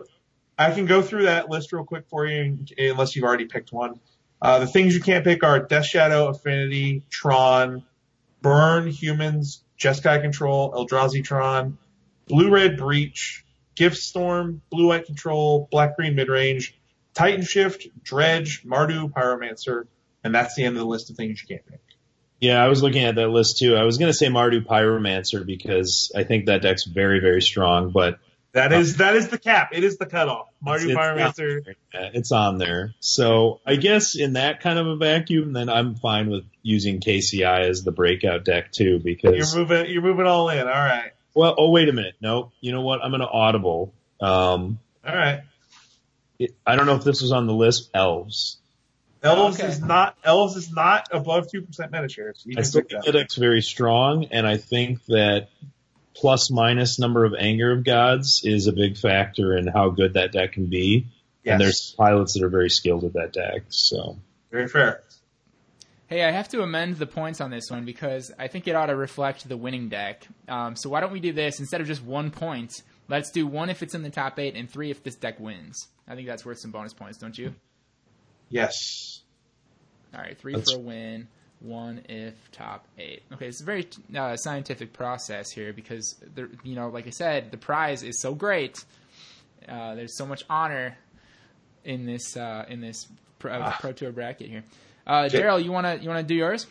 I can go through that list real quick for you, unless you've already picked one. The things you can't pick are Death Shadow, Affinity, Tron, Burn, Humans, Jeskai Control, Eldrazi Tron, Blue-Red Breach, Gift Storm, Blue-White Control, Black-Green Midrange, Titan Shift, Dredge, Mardu, Pyromancer, and that's the end of the list of things you can't pick. Yeah, I was looking at that list too. I was going to say Mardu Pyromancer because I think that deck's very, very strong, but That is the cap. It is the cutoff. Mardu It's Pyromancer. It's on there. So I guess in that kind of a vacuum, then I'm fine with using KCI as the breakout deck too, because You're moving all in. All right. well, oh wait a minute, no, you know what? I'm going to audible. All right. I don't know if this was on the list. Elves. Elves Okay. is not above 2% meta shares. You I can still pick think that. the deck's very strong, and I think that plus minus number of Anger of Gods is a big factor in how good that deck can be. Yes. And there's pilots that are very skilled at that deck. So Very fair. Hey, I have to amend the points on this one because I think it ought to reflect the winning deck. So why don't we do this? Instead of just 1 point, let's do 1 if it's in the top 8 and 3 if this deck wins. I think that's worth some bonus points, don't you? Yes. All right, 3 for a win, 1 if top 8. Okay, it's a very scientific process here because, like I said, the prize is so great. There's so much honor in this Pro Tour bracket here. Daryl, you wanna do yours?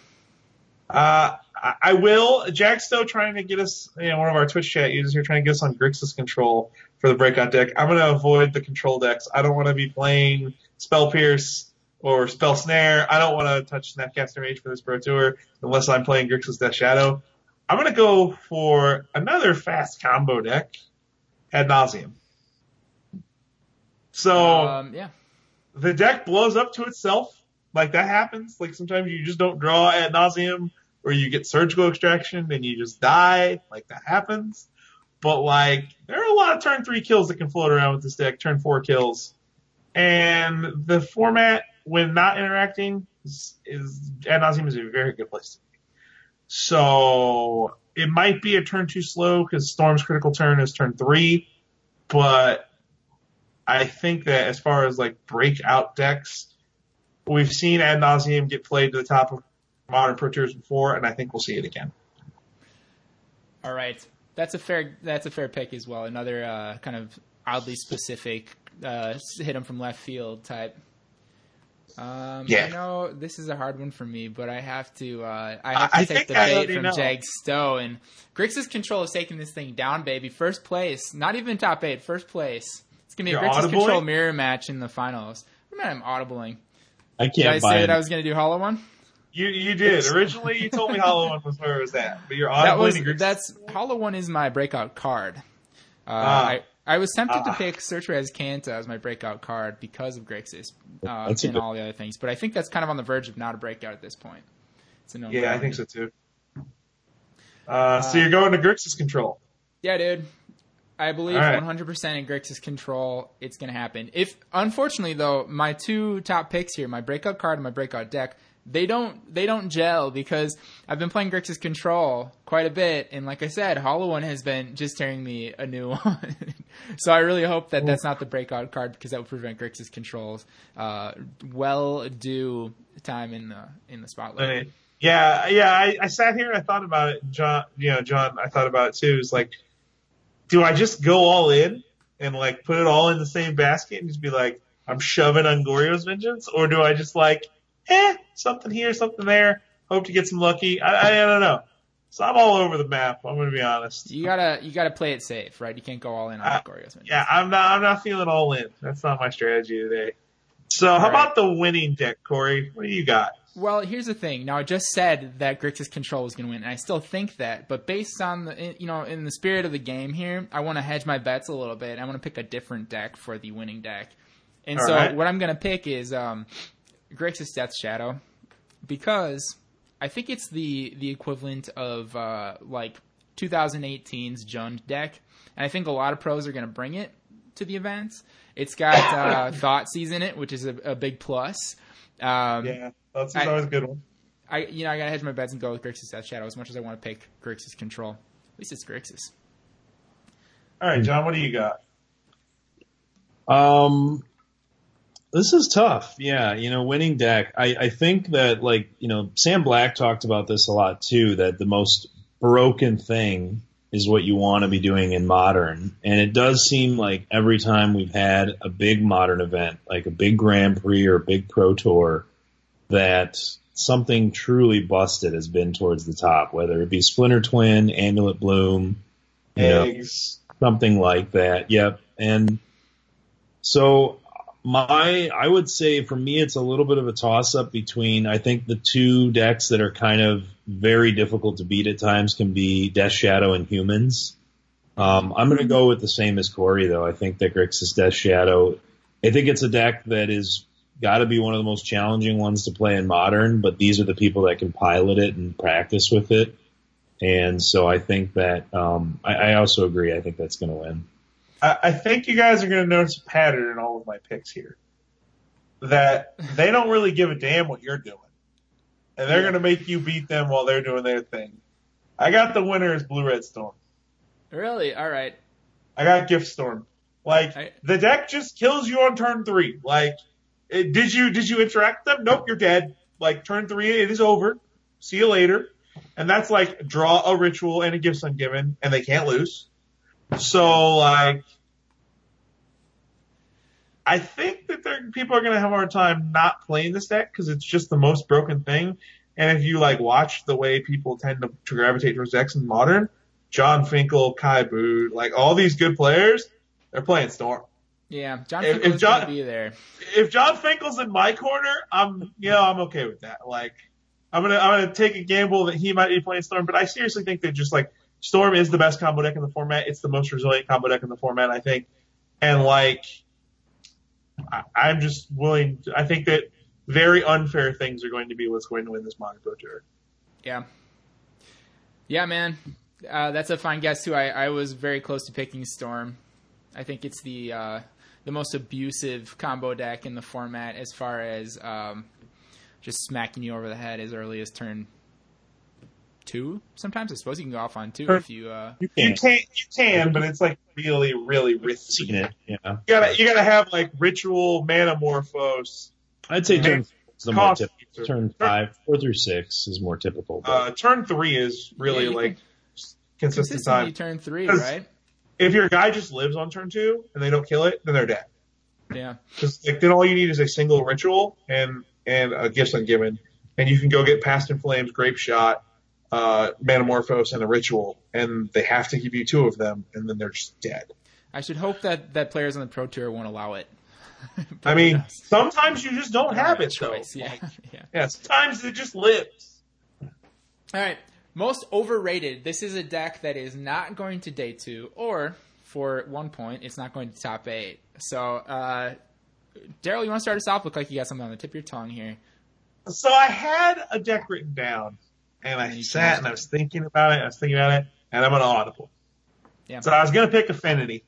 I will. Jack's still trying to get us, one of our Twitch chat users here trying to get us on Grixis Control for the breakout deck. I'm going to avoid the control decks. I don't want to be playing Spell Pierce or Spell Snare. I don't want to touch Snapcaster Mage for this Pro Tour unless I'm playing Grixis Death Shadow. I'm going to go for another fast combo deck, Ad Nauseam. So Yeah. the deck blows up to itself. Like, that happens. Like, sometimes you just don't draw Ad Nauseam, or you get Surgical Extraction and you just die. Like, that happens. But, like, there are a lot of turn 3 kills that can float around with this deck, turn 4 kills. And the format, when not interacting, is Ad Nauseam is a very good place to be. So, it might be a turn 2 slow, because Storm's critical turn is turn 3, but I think that as far as, like, breakout decks, we've seen Ad Nauseam get played to the top of modern Pro Tours before, and I think we'll see it again. All right, that's a fair pick as well. Another kind of oddly specific hit him from left field type. Yeah. I know this is a hard one for me, but I have to I take think the I bait already from know. Jag Stowe, and Grixis Control is taking this thing down, baby. First place, not even top 8, first place. It's gonna be a You're Grixis audibling? Control mirror match in the finals. What do you mean I'm audibling? I Did I can't say buy that I it. was gonna do Hollow One? You did. Originally, you told me Hollow One was where it was at, but you're audibly Hollow One is my breakout card. I was tempted to pick Search Res Kanta as my breakout card because of Grixis and all the other things, but I think that's kind of on the verge of not a breakout at this point. It's a no. Yeah, I think so too. So you're going to Grixis Control. Yeah, dude. I believe All right. 100% in Grixis Control, it's going to happen. Unfortunately though, my 2 top picks here, my breakout card and my breakout deck, they don't gel because I've been playing Grixis Control quite a bit, and like I said, Hollow One has been just tearing me a new one. So I really hope that that's not the breakout card because that would prevent Grixis Control's well due time in the spotlight. I sat here and I thought about it, John. John, I thought about it too. It's like, do I just go all in and like put it all in the same basket and just be like, I'm shoving on Goryo's Vengeance, or do I just like, something here, something there, hope to get some lucky? I don't know. So I'm all over the map. I'm going to be honest. You gotta play it safe, right? You can't go all in on Goryo's Vengeance. Yeah, I'm not feeling all in. That's not my strategy today. So how about the winning deck, Corey? What do you got? Well, here's the thing. Now, I just said that Grixis Control was going to win, and I still think that. But based on in the spirit of the game here, I want to hedge my bets a little bit. I want to pick a different deck for the winning deck. And All so right. what I'm going to pick is Grixis Death Shadow, because I think it's the equivalent of like 2018's Jund deck, and I think a lot of pros are going to bring it to the events. It's got Thoughtseize in it, which is a big plus. Yeah, that's always a good one. I gotta hedge my bets and go with Grixis Death Shadow as much as I want to pick Grixis Control. At least it's Grixis. All right, John, what do you got? This is tough. Yeah, winning deck. I think that, Sam Black talked about this a lot too, that the most broken thing is what you want to be doing in Modern. And it does seem like every time we've had a big Modern event, like a big Grand Prix or a big Pro Tour, that something truly busted has been towards the top, whether it be Splinter Twin, Amulet Bloom, Eggs. Something like that. Yep. And so I would say for me, it's a little bit of a toss up between, I think the two decks that are kind of very difficult to beat at times can be Death Shadow and Humans. I'm going to go with the same as Corey though. I think that Grixis Death Shadow, I think it's a deck that is got to be one of the most challenging ones to play in Modern, but these are the people that can pilot it and practice with it. And so I think that, I also agree. I think that's going to win. I think you guys are going to notice a pattern in all of my picks here. That they don't really give a damn what you're doing. And they're going to make you beat them while they're doing their thing. I got the winner as Blue Red Storm. Really? All right. I got Gift Storm. The deck just kills you on turn 3. Did you interact with them? Nope, you're dead. Turn 3, it is over. See you later. And that's draw a ritual and a Gifts Ungiven, and they can't lose. So, I think that people are going to have a hard time not playing this deck because it's just the most broken thing. And if you, watch the way people tend to gravitate towards decks in Modern, John Finkel, Kai Boot, all these good players, they're playing Storm. Yeah, John Finkel's going to be there. If John Finkel's in my corner, I'm okay with that. I'm gonna take a gamble that he might be playing Storm, but I seriously think that just Storm is the best combo deck in the format. It's the most resilient combo deck in the format, I think. And I'm just willing to, I think that very unfair things are going to be what's going to win this Modern Pro Tour. Yeah. Yeah, man. That's a fine guess too. I was very close to picking Storm. I think it's the most abusive combo deck in the format as far as just smacking you over the head as early as turn 2. Sometimes I suppose you can go off on 2 if you. You can, but it's really, really risky. Yeah. You gotta have Ritual, Manamorphose. I'd say turn more typical. Turn 5, 4 through 6 is more typical. Turn 3 is really consistent time. Turn 3, right? If your guy just lives on turn 2 and they don't kill it, then they're dead. Yeah. Because then all you need is a single Ritual and a Gifts Ungiven, and you can go get Past in Flames, Grape Shot, Manamorphose, and a Ritual, and they have to give you 2 of them, and then they're just dead. I should hope that players on the Pro Tour won't allow it. Sometimes you just don't have it, choice. though. Yeah. Sometimes it just lives. All right. Most overrated. This is a deck that is not going to day 2, or for 1 point, it's not going to top 8. So, Daryl, you want to start us off? Look like you got something on the tip of your tongue here. So I had a deck written down, and I sat and I was thinking about it, and I'm an audible. Yeah. So I was going to pick Affinity.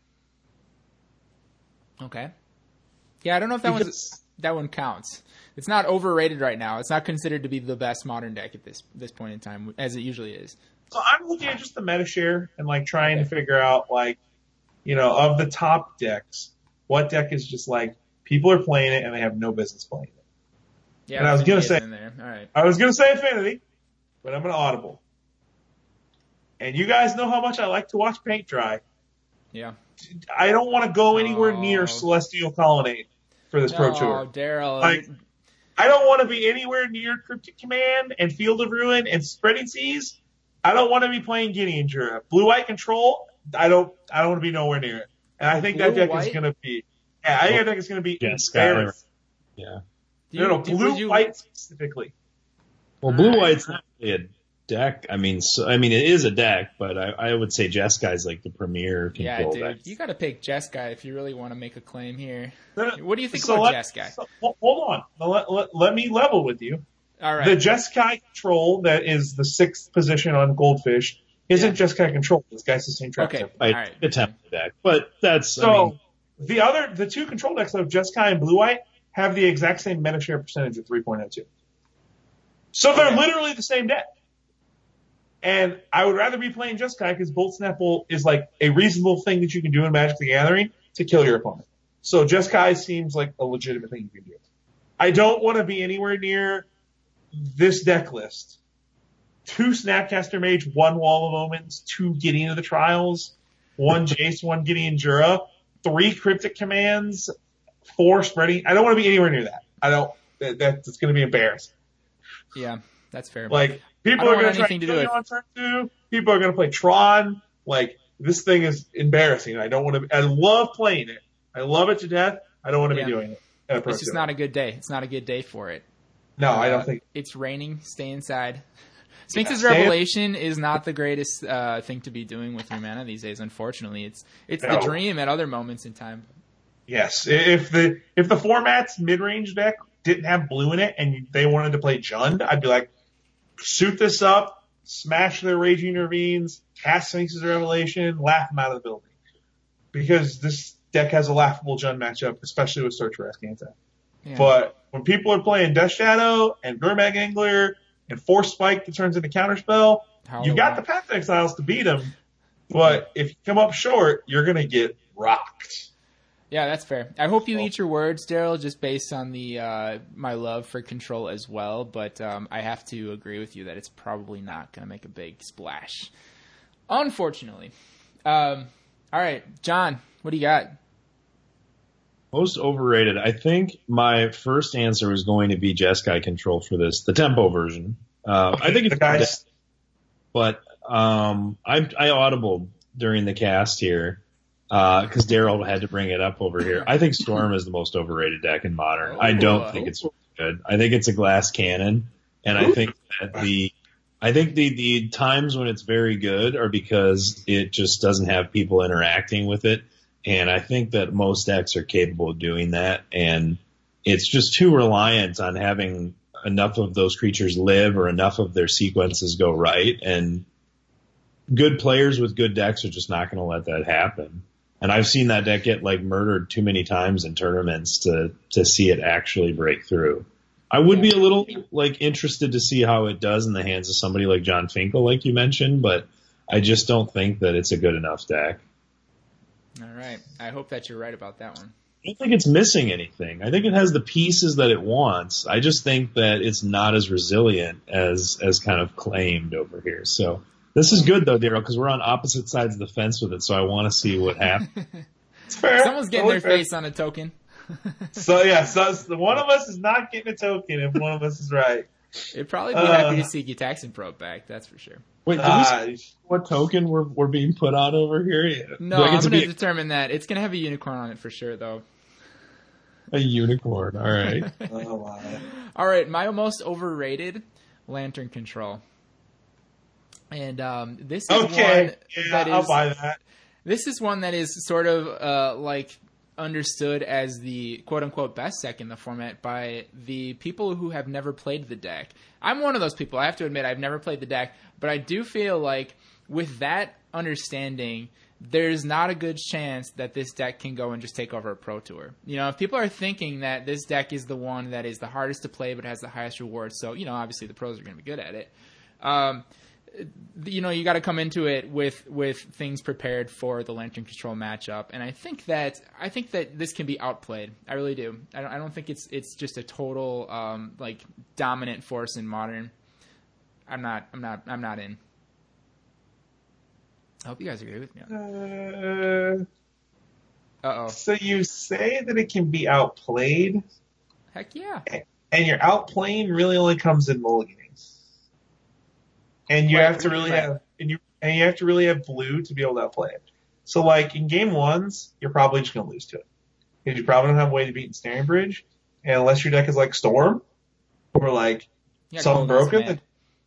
Okay. Yeah, I don't know if that one counts. It's not overrated right now. It's not considered to be the best Modern deck at this point in time, as it usually is. So I'm looking at just the meta share and trying to figure out of the top decks, what deck is just people are playing it and they have no business playing it. Yeah, and I was gonna say, all right. I was gonna say Affinity, but I'm gonna audible. And you guys know how much I like to watch paint dry. Yeah. I don't want to go anywhere near Celestial Colonnade for this Pro Tour. Oh, Daryl. I don't want to be anywhere near Cryptic Command and Field of Ruin and Spreading Seas. I don't want to be playing Gideon Jura. Blue-White Control, I don't want to be nowhere near it. And I think that deck is going to be, I think that deck is going to be embarrassing. Yeah. Blue-White specifically. Well, Blue-White's not really a deck. It is a deck, but I would say Jeskai's the premier control deck. You got to pick Jeskai if you really want to make a claim here. What do you think about Jeskai? Hold on. Let me level with you. All right. The Jeskai control that is the 6th position on Goldfish isn't Jeskai control. This guy's the same trap. Okay. All right. Attempt deck, but that's the 2 control decks of Jeskai and Blue-White have the exact same meta share percentage of 3.02. So they're literally the same deck. And I would rather be playing Jeskai because Bolt Snapple is a reasonable thing that you can do in Magic the Gathering to kill your opponent. So Jeskai seems like a legitimate thing you can do. I don't want to be anywhere near this deck list. 2 Snapcaster Mage, 1 Wall of Omens, 2 Gideon of the Trials, 1 Jace, 1 Gideon Jura, 3 Cryptic Commands, 4 Spreading. I don't want to be anywhere near that. That's going to be embarrassing. Yeah, that's fair. People are going to try to kill you on turn 2. People are going to play Tron. this thing is embarrassing. I don't want to. I love playing it. I love it to death. I don't want to be doing it. It's just not a good day. It's not a good day for it. No, I don't think. It's raining. Stay inside. Sphinx's Revelation is not the greatest thing to be doing with your mana these days. Unfortunately, it's the dream at other moments in time. Yes, if the format's mid-range deck didn't have blue in it and they wanted to play Jund, I'd be like, suit this up, smash their Raging Ravines, cast Sphinx's Revelation, laugh them out of the building. Because this deck has a laughable Jund matchup, especially with Search for Azcanta. Yeah. But when people are playing Death Shadow and Gurmag Angler and Force Spike that turns into Counterspell, you got the Path of Exiles to beat them. But if you come up short, you're going to get rocked. Yeah, that's fair. I hope you eat your words, Daryl, just based on the my love for Control as well. But I have to agree with you that it's probably not going to make a big splash, unfortunately. All right, John, what do you got? Most overrated. I think my first answer was going to be Jeskai Control for this, the tempo version. I think it's guys, but I audibled during the cast here. Because Daryl had to bring it up over here. I think Storm is the most overrated deck in Modern. I don't think it's good. I think it's a glass cannon, and I think that the times when it's very good are because it just doesn't have people interacting with it, and I think that most decks are capable of doing that, and it's just too reliant on having enough of those creatures live or enough of their sequences go right, and good players with good decks are just not going to let that happen. And I've seen that deck get murdered too many times in tournaments to see it actually break through. I would be a little interested to see how it does in the hands of somebody like John Finkel, like you mentioned, but I just don't think that it's a good enough deck. All right. I hope that you're right about that one. I don't think it's missing anything. I think it has the pieces that it wants. I just think that it's not as resilient as kind of claimed over here. So this is good, though, Daryl, because we're on opposite sides of the fence with it, so I want to see what happens. It's fair. Someone's getting their face on a token. So one of us is not getting a token if one of us is right. It'd probably be happy to see Gitaxian Probe back, that's for sure. Wait, did we see what token we're being put on over here? No, I'm going to determine that. It's going to have a unicorn on it for sure, though. A unicorn, all right. Oh, wow. All right, my most overrated, Lantern Control. And this is one that is, I'll buy that. This is one that is sort of understood as the quote-unquote best deck in the format by the people who have never played the deck. I'm one of those people. I have to admit I've never played the deck, but I do feel like with that understanding, there's not a good chance that this deck can go and just take over a Pro Tour. You know, if people are thinking that this deck is the one that is the hardest to play but has the highest reward, so, you know, obviously the pros are going to be good at it. You know, you got to come into it with things prepared for the Lantern Control matchup, and I think that this can be outplayed. I really do. I don't think it's just a total dominant force in Modern. I'm not in. I hope you guys agree with me. So you say that it can be outplayed? Heck yeah. And your outplaying really only comes in mulliganings. And you have to really have you have to really have blue to be able to outplay it. So like in game ones, you're probably just gonna lose to it. Because you probably don't have a way to beat Ensnaring Bridge. And unless your deck is like Storm or like something broken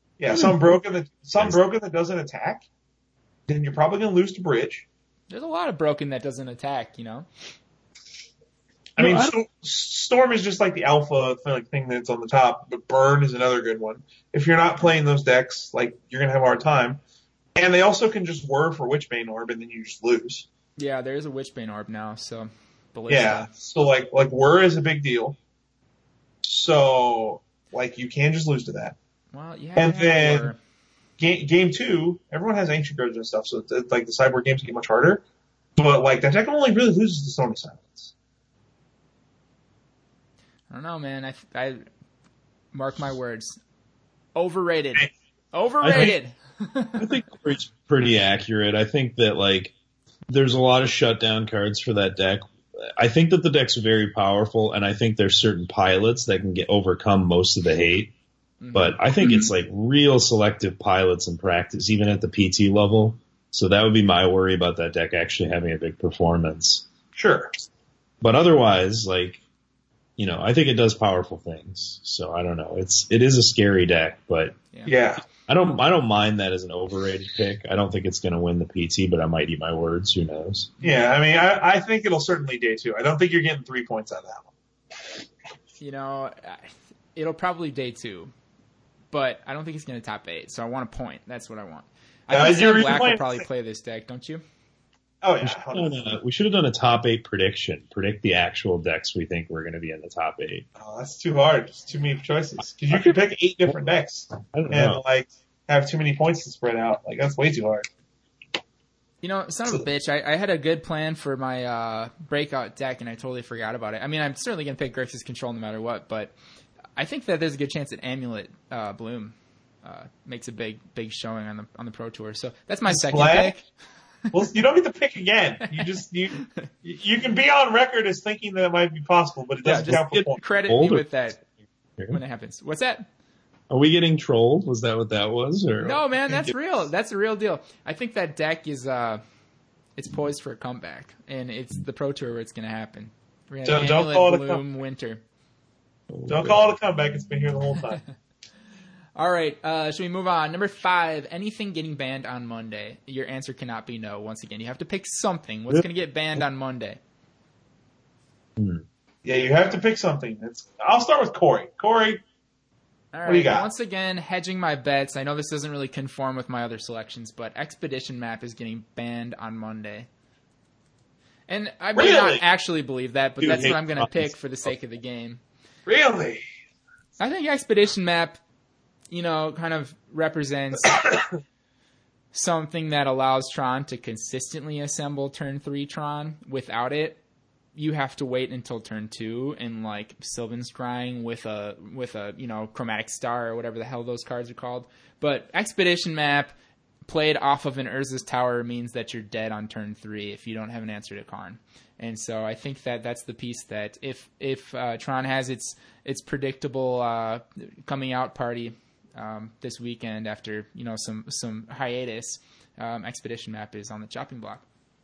that doesn't attack, then you're probably gonna lose to Bridge. There's a lot of broken that doesn't attack, you know. I mean, Storm is just like the alpha thing that's on the top, but Burn is another good one. If you're not playing those decks, like, you're going to have a hard time. And they also can just whir for Witchbane Orb, and then you just lose. Yeah, there is a Witchbane Orb now, so... Yeah, so, like whir is a big deal. So, like, you can just lose to that. Well, yeah. And then, game 2, everyone has Ancient Grudge and stuff, so it's like the sideboard games get much harder. But, like, that deck only really loses to Stormy Silence. I don't know, man. I mark my words. Overrated. Overrated. I think it's pretty accurate. I think that, like, there's a lot of shutdown cards for that deck. I think that the deck's very powerful, and I think there's certain pilots that can overcome most of the hate. Mm-hmm. But I think it's, like, real selective pilots in practice, even at the PT level, So that would be my worry about that deck actually having a big performance. Sure. But otherwise, like, you know, I think it does powerful things. So I don't know. It is a scary deck, but Yeah. I don't mind that as an overrated pick. I don't think it's going to win the PT, but I might eat my words. Who knows? Yeah, I mean, I think it'll certainly day 2. I don't think you're getting 3 points out of that one. You know, it'll probably day 2, but I don't think it's going to top 8. So I want a point. That's what I want. I think Sam Black will probably play this deck, don't you? Oh yeah. We should have done a top 8 prediction. Predict the actual decks we think we're going to be in the top 8. Oh, that's too hard. It's too many choices. Because you could pick 8 different decks and like have too many points to spread out. Like that's way too hard. You know, son of a bitch, I had a good plan for my breakout deck, and I totally forgot about it. I mean, I'm certainly going to pick Grixis Control no matter what, but I think that there's a good chance that Amulet Bloom makes a big showing on the Pro Tour. So that's my second pick. Well, you don't need to pick again. You can be on record as thinking that it might be possible, but it doesn't count for points. Credit me with that when it happens. What's that? Are we getting trolled? Was that what that was? Or no, man, that's real. That's a real deal. I think that deck is it's poised for a comeback, and it's the Pro Tour where it's going to happen. Don't call it a comeback. Winter. Don't call it a comeback. It's been here the whole time. All right, should we move on? Number 5, anything getting banned on Monday? Your answer cannot be no. Once again, you have to pick something. What's going to get banned on Monday? Yeah, you have to pick something. I'll start with Corey. Corey, all right, what do you got? Once again, hedging my bets. I know this doesn't really conform with my other selections, but Expedition Map is getting banned on Monday. And I may not actually believe that, but that's what I'm going to pick for the sake of the game. Really? I think Expedition Map, you know, kind of represents something that allows Tron to consistently assemble turn 3 Tron. Without it, you have to wait until turn 2 and like Sylvan Scrying with a you know, Chromatic Star or whatever the hell those cards are called. But Expedition Map played off of an Urza's Tower means that you're dead on turn 3 if you don't have an answer to Karn. And so I think that that's the piece that if Tron has its predictable coming out party this weekend after, you know, some hiatus, Expedition Map is on the chopping block.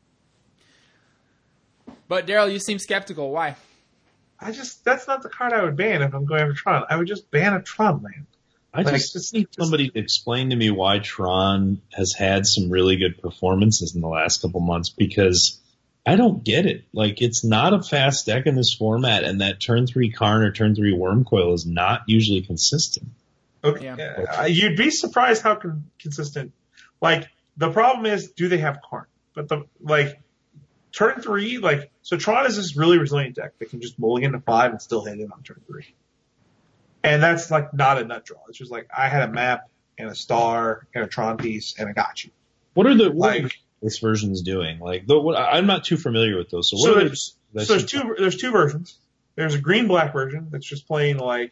But Daryl, you seem skeptical. Why? That's not the card I would ban if I'm going for Tron. I would just ban a Tron land. I just need somebody to explain to me why Tron has had some really good performances in the last couple months, because I don't get it. Like, it's not a fast deck in this format, and that turn 3 Karn or turn 3 Wormcoil is not usually consistent. Okay. Yeah. You'd be surprised how consistent. Like, the problem is, do they have Karn? But turn 3, so Tron is this really resilient deck that can just mulligan to 5 and still hit it on turn 3. And that's like not a nut draw. It's just like, I had a map and a star and a Tron piece and I got you. What are this version's doing? Like, I'm not too familiar with those. There's two versions. There's a green-black version that's just playing like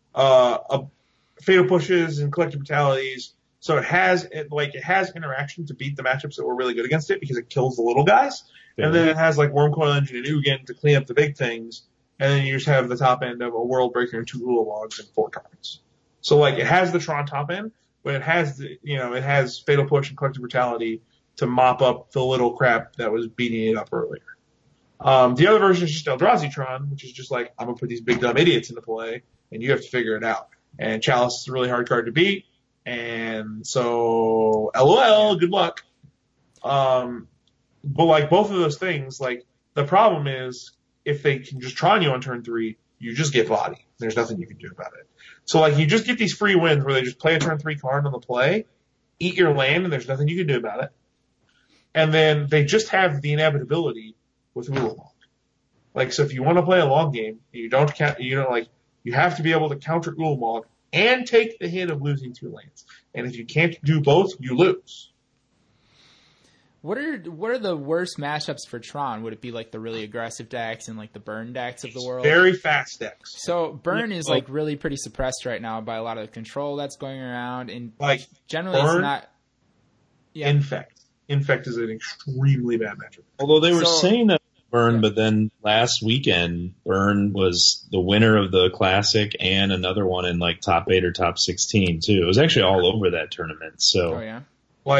fatal pushes and collective brutalities. So it has interaction to beat the matchups that were really good against it because it kills the little guys. Yeah. And then it has like Wormcoil Engine and Ugin to clean up the big things. And then you just have the top end of a World Breaker and 2 Ulawogs and 4 cards. So like it has the Tron top end, but it has fatal push and collective brutality to mop up the little crap that was beating it up earlier. The other version is just Eldrazi Tron, which is just like, I'm gonna put these big dumb idiots into play and you have to figure it out. And Chalice is a really hard card to beat. And so, LOL, good luck. But like both of those things, like the problem is if they can just Tron you on turn 3, you just get body. There's nothing you can do about it. So like you just get these free wins where they just play a turn 3 card on the play, eat your land, and there's nothing you can do about it. And then they just have the inevitability with Ulamog. Like, so if you want to play a long game, you have to be able to counter Ulamog and take the hit of losing 2 lands. And if you can't do both, you lose. What are the worst matchups for Tron? Would it be like the really aggressive decks and like the burn decks of the world? Very fast decks. So burn is like really pretty suppressed right now by a lot of the control that's going around, and like generally burn, it's not. Yeah. Infect is an extremely bad matchup. Although they were saying that burn, but then last weekend burn was the winner of the classic and another one in like top 8 or top 16 too. It was actually all over that tournament. So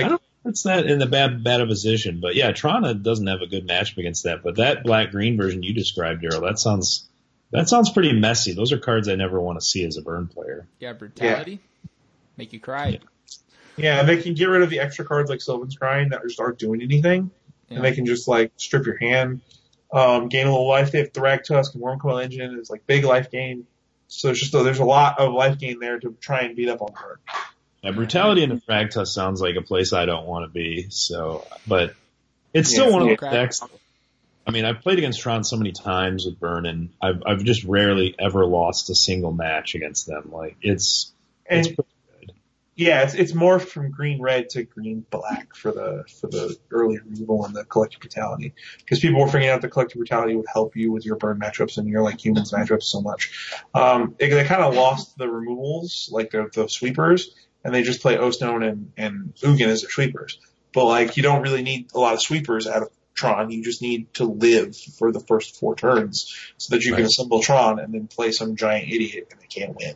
It's not in a bad of a position. But yeah, Tron doesn't have a good matchup against that. But that black-green version you described, Daryl, that sounds pretty messy. Those are cards I never want to see as a burn player. Yeah, brutality. Yeah. Make you cry. Yeah, and they can get rid of the extra cards like Sylvan's Crying that just aren't doing anything. Yeah. And they can just like strip your hand, gain a little life. They have Thragtusk and Wormcoil Engine. It's like big life gain. So it's just there's a lot of life gain there to try and beat up on her. Yeah, Brutality and the Thragtusk sounds like a place I don't want to be. So, but it's still one of those decks. I mean, I've played against Tron so many times with Burn, and I've just rarely ever lost a single match against them. Like it's pretty good. Yeah, it's morphed from green-red to green-black for the early removal and the Collective Brutality. Because people were figuring out the Collective Brutality would help you with your burn matchups and your like humans matchups so much. They kind of lost the removals, like the sweepers, and they just play O-Stone and Ugin as their sweepers. But like you don't really need a lot of sweepers out of Tron. You just need to live for the first 4 turns so that you can assemble Tron and then play some giant idiot and they can't win.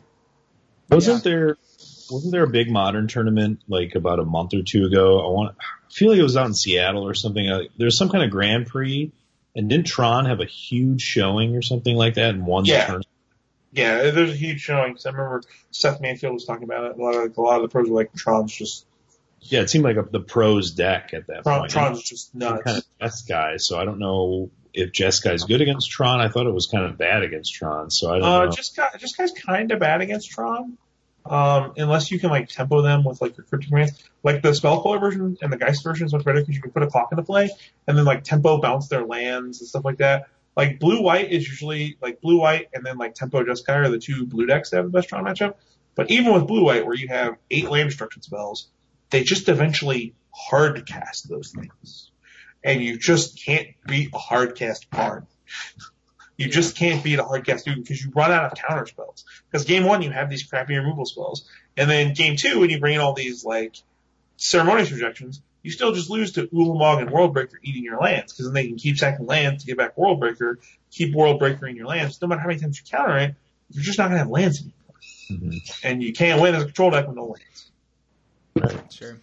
Wasn't there a big Modern tournament like about a month or 2 ago? I feel like it was out in Seattle or something. There's some kind of Grand Prix, and didn't Tron have a huge showing or something like that and won the tournament? Yeah, there's a huge showing. Cause I remember Seth Manfield was talking about it. A lot of the pros were like, Tron's just. Yeah, it seemed like the pros deck at that point. Tron's just nuts. Kind of Jeskai, so I don't know if Jeskai's good against Tron. I thought it was kind of bad against Tron, so I don't know. Jeskai's kind of bad against Tron. Unless you can like tempo them with like your cryptic commands. Like the Spellcaller version and the Geist version is much better because you can put a clock into play and then like tempo bounce their lands and stuff like that. Like blue-white is usually like blue-white and then like tempo Jeskai are the 2 blue decks that have the best Tron matchup. But even with blue-white where you have 8 land destruction spells, they just eventually hard cast those things. And you just can't beat a hard cast card. You just can't beat a hard cast Ugin because you run out of counter spells. Because game 1 you have these crappy removal spells, and then game 2 when you bring in all these like ceremonious rejections, you still just lose to Ulamog and Worldbreaker eating your lands because then they can keep sacking lands to get back Worldbreaker, keep Worldbreaker in your lands. No matter how many times you counter it, you're just not going to have lands anymore, and you can't win as a control deck with no lands. Right. Sure.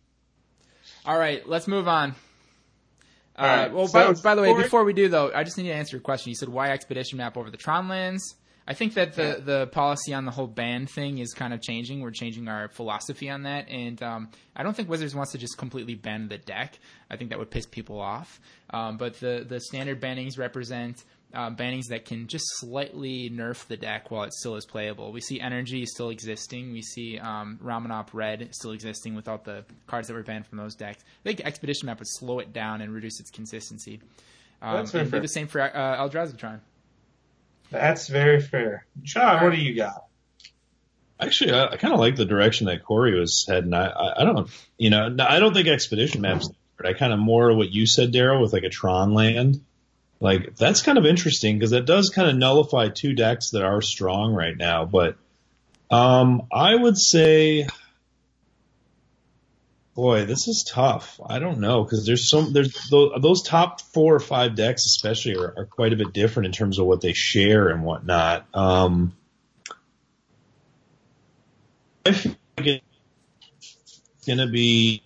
All right, let's move on. Right, well, by the way, before we do, though, I just need to answer your question. You said, why Expedition Map over the Tron lands? I think that the policy on the whole ban thing is kind of changing. We're changing our philosophy on that. And I don't think Wizards wants to just completely ban the deck. I think that would piss people off. But the standard bannings represent bannings that can just slightly nerf the deck while it still is playable. We see Energy still existing. We see Ramunap Red still existing without the cards that were banned from those decks. I think Expedition Map would slow it down and reduce its consistency. That's very fair. Do the same for Eldrazi. That's very fair. John, what do you got? Actually, I kind of like the direction that Corey was heading. I don't think Expedition Map's. I kind of more what you said, Daryl, with like a Tron land. Like, that's kind of interesting because that does kind of nullify 2 decks that are strong right now. But I would say, boy, this is tough. I don't know because there's those top 4 or 5 decks especially are quite a bit different in terms of what they share and whatnot. I feel like it's going to be.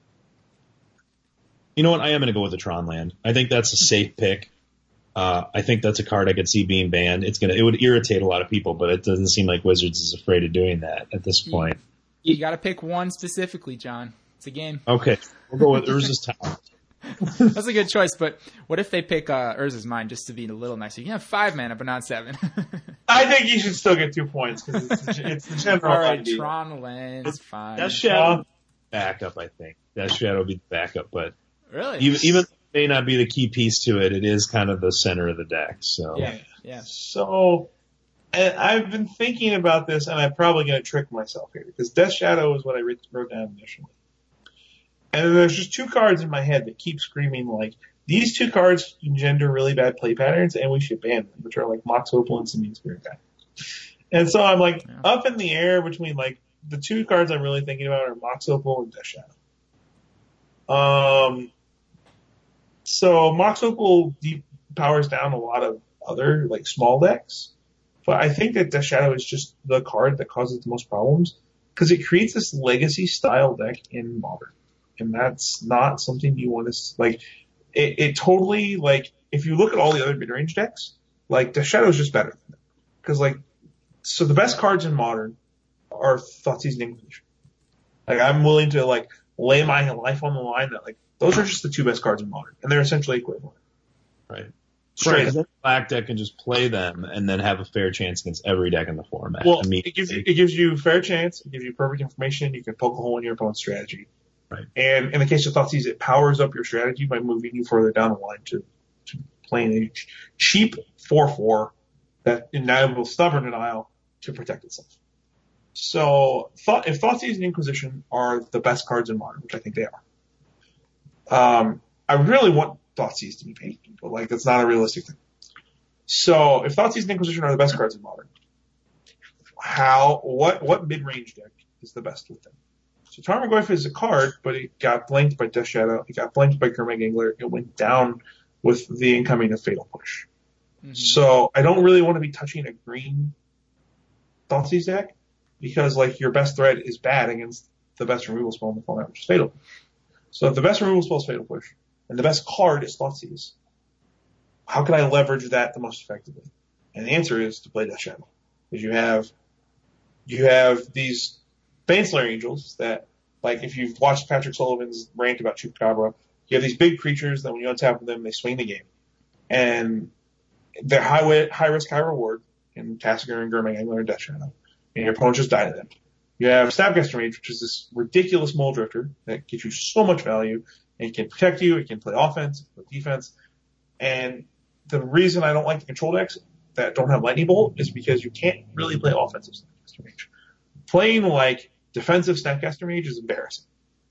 You know what? I am going to go with the Tron land. I think that's a safe pick. I think that's a card I could see being banned. It would irritate a lot of people, but it doesn't seem like Wizards is afraid of doing that at this point. You got to pick one specifically, John. It's a game. Okay, we'll go with Urza's Talon. That's a good choice, but what if they pick Urza's Mind just to be a little nicer? You can have 5 mana, but not 7. I think you should still get 2 points because it's the general All right, idea. Tron lands, fine. Death Shadow backup, I think. Death Shadow will be the backup, but really, even may not be the key piece to it. It is kind of the center of the deck. So yeah. So, and I've been thinking about this, and I'm probably going to trick myself here because Death Shadow is what I wrote down initially. And there's just 2 cards in my head that keep screaming like these 2 cards engender really bad play patterns, and we should ban them, which are like Mox Opal and Simian Spirit Guide. And so I'm like up in the air between like the 2 cards I'm really thinking about are Mox Opal and Death Shadow. So Mox Opal powers down a lot of other like small decks, but I think that Death Shadow is just the card that causes the most problems because it creates this legacy style deck in Modern, and that's not something you want to like. It totally like if you look at all the other mid range decks, like Death Shadow is just better than them because like so the best cards in Modern are Thoughtseize and Inquisition. Like I'm willing to like lay my life on the line that like those are just the two best cards in Modern, and they're essentially equivalent. Right. Straight. Because black deck can just play them and then have a fair chance against every deck in the format. Well, it gives you fair chance. It gives you perfect information. You can poke a hole in your opponent's strategy. Right. And in the case of Thoughtseize, it powers up your strategy by moving you further down the line to playing a cheap 4/4 that enables Stubborn Denial to protect itself. So if Thoughtseize and Inquisition are the best cards in Modern, which I think they are, I really want Thoughtseize to be paid, but like that's not a realistic thing. So if Thoughtseize and Inquisition are the best cards in Modern, what mid-range deck is the best with them? So Tarmogoyf is a card, but it got blanked by Death Shadow. It got blanked by Gurmag Angler. It went down with the incoming of Fatal Push. Mm-hmm. So I don't really want to be touching a green Thoughtseize deck because like your best threat is bad against the best removal spell in the format, which is Fatal Push. So if the best removal spell is Fatal Push and the best card is Thoughtseize, how can I leverage that the most effectively? And the answer is to play Death Shadow. Because you have these Baneslayer Angels that, like, if you've watched Patrick Sullivan's rant about Chupacabra, you have these big creatures that when you untap them, they swing the game. And they're high risk, high reward in Tasigur and Gurmag Angler and Death Shadow. And your opponent just died to them. You have Snapcaster Mage, which is this ridiculous Mole Drifter that gives you so much value. And it can protect you, it can play offense, it can play defense. And the reason I don't like the control decks that don't have Lightning Bolt is because you can't really play offensive Snapcaster Mage. Playing like defensive Snapcaster Mage is embarrassing.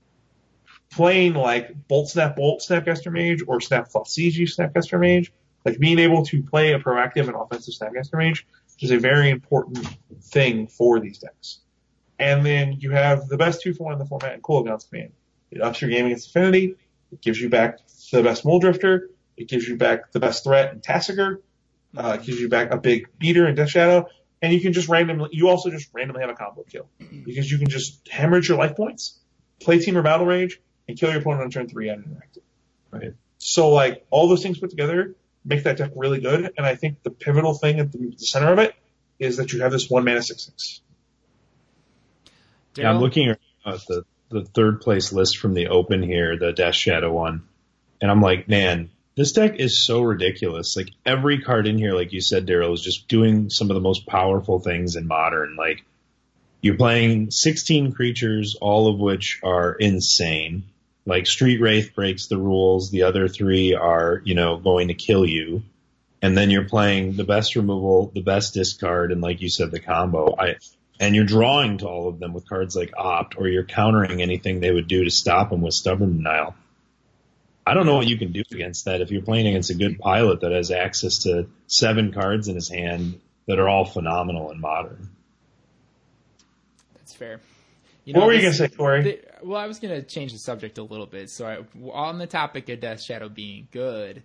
Playing like Bolt Snapcaster Mage or Snap Thoughtseize Snapcaster Mage, like being able to play a proactive and offensive Snapcaster Mage is a very important thing for these decks. And then you have the best 2/4 in the format in Kolaghan's Command. It ups your game against Affinity. It gives you back the best Mole Drifter. It gives you back the best threat in Tasigur. It gives you back a big beater in Death Shadow. And you can just you also just randomly have a combo kill. Because you can just hemorrhage your life points, play Temur Battle Rage, and kill your opponent on turn 3 uninteractive. Right. So like, all those things put together make that deck really good. And I think the pivotal thing at the center of it is that you have this 1-mana 6/6. Yeah, I'm looking at the third place list from the Open here, the Death Shadow one. And I'm like, man, this deck is so ridiculous. Like every card in here, like you said, Daryl, is just doing some of the most powerful things in Modern. Like you're playing 16 creatures, all of which are insane. Like Street Wraith breaks the rules. The other 3 are, going to kill you. And then you're playing the best removal, the best discard, and like you said, the combo. And you're drawing to all of them with cards like Opt, or you're countering anything they would do to stop them with Stubborn Denial. I don't know what you can do against that if you're playing against a good pilot that has access to 7 cards in his hand that are all phenomenal in Modern. That's fair. What were you going to say, Corey? Well, I was going to change the subject a little bit. So on the topic of Death Shadow being good,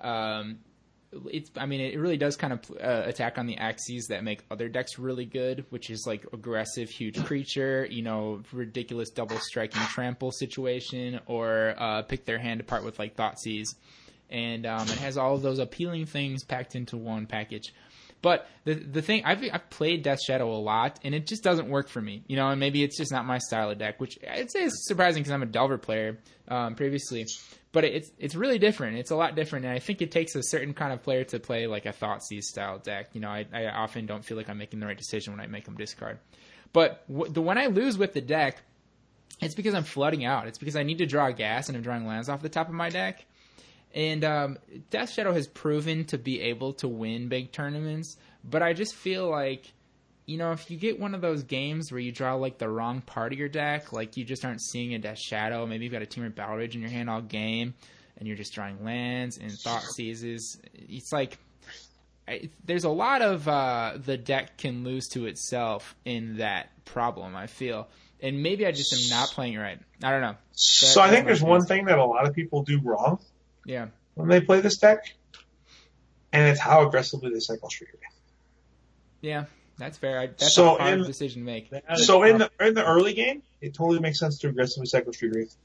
it really does kind of attack on the axes that make other decks really good, which is like aggressive, huge creature, ridiculous double striking trample situation, or pick their hand apart with like Thoughtseize. And it has all of those appealing things packed into one package. But the thing, I've played Death Shadow a lot, and it just doesn't work for me. And maybe it's just not my style of deck, which I'd say is surprising because I'm a Delver player previously. But it's really different. It's a lot different, and I think it takes a certain kind of player to play like a Thoughtseize style deck. I often don't feel like I'm making the right decision when I make them discard. But when I lose with the deck, it's because I'm flooding out. It's because I need to draw gas, and I'm drawing lands off the top of my deck. And Death Shadow has proven to be able to win big tournaments, but I just feel like, if you get one of those games where you draw like the wrong part of your deck, like you just aren't seeing a Death Shadow, maybe you've got a Temur Battle Rage in your hand all game, and you're just drawing lands and Thoughtseizes, it's like there's a lot of the deck can lose to itself in that problem, I feel. And maybe I just am not playing it right. I don't know. So I think there's one thing that a lot of people do wrong. Yeah. When they play this deck, and it's how aggressively they cycle Street Wraith. Yeah, that's fair. That's a hard decision to make. So in the early game, it totally makes sense to aggressively cycle Street Wraith.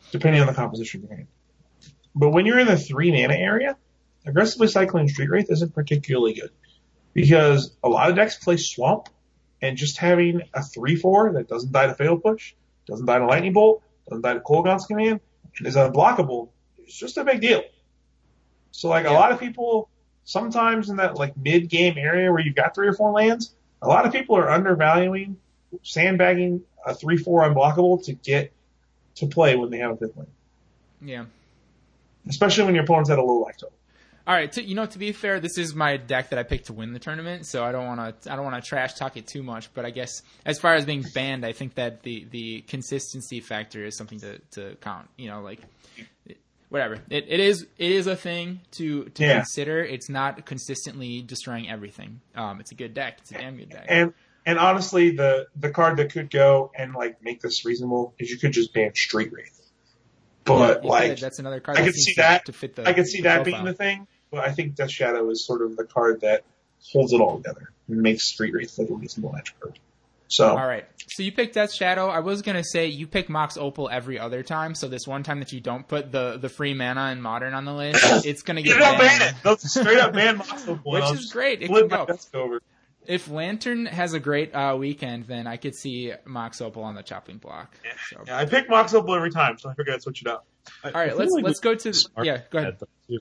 depending on the composition of your hand. But when you're in the 3 mana area, aggressively cycling Street Wraith isn't particularly good. Because a lot of decks play Swamp, and just having a 3/4 that doesn't die to Fatal Push, doesn't die to Lightning Bolt, doesn't die to Kolaghan's Command, and is unblockable, is just a big deal. So, like, a lot of people, sometimes in that, like, mid-game area where you've got 3 or 4 lands, a lot of people are undervaluing, sandbagging a 3/4 unblockable to get to play when they have a 5th land. Yeah. Especially when your opponent's at a low life total. All right, to be fair, this is my deck that I picked to win the tournament, so I don't want to trash talk it too much. But I guess as far as being banned, I think that the consistency factor is something to count. Like whatever it is a thing to consider. It's not consistently destroying everything. It's a good deck. It's a damn good deck. And honestly, the card that could go and like make this reasonable is you could just ban Street Wraith. But that's another card. I could see that. To fit I could see that profile. being the thing. But I think Death Shadow is sort of the card that holds it all together and makes Street Wraith like a reasonable match card. So all right. So you picked Death Shadow. I was gonna say you pick Mox Opal every other time. So this one time that you don't put the free mana in Modern on the list, it's gonna get banned. Ban it. They'll straight up ban Mox Opal, which is great. It can go. Over. If Lantern has a great weekend, then I could see Mox Opal on the chopping block. Yeah. So. Yeah, I pick Mox Opal every time, so I figured I'd switch it up. All right, let's go to go ahead.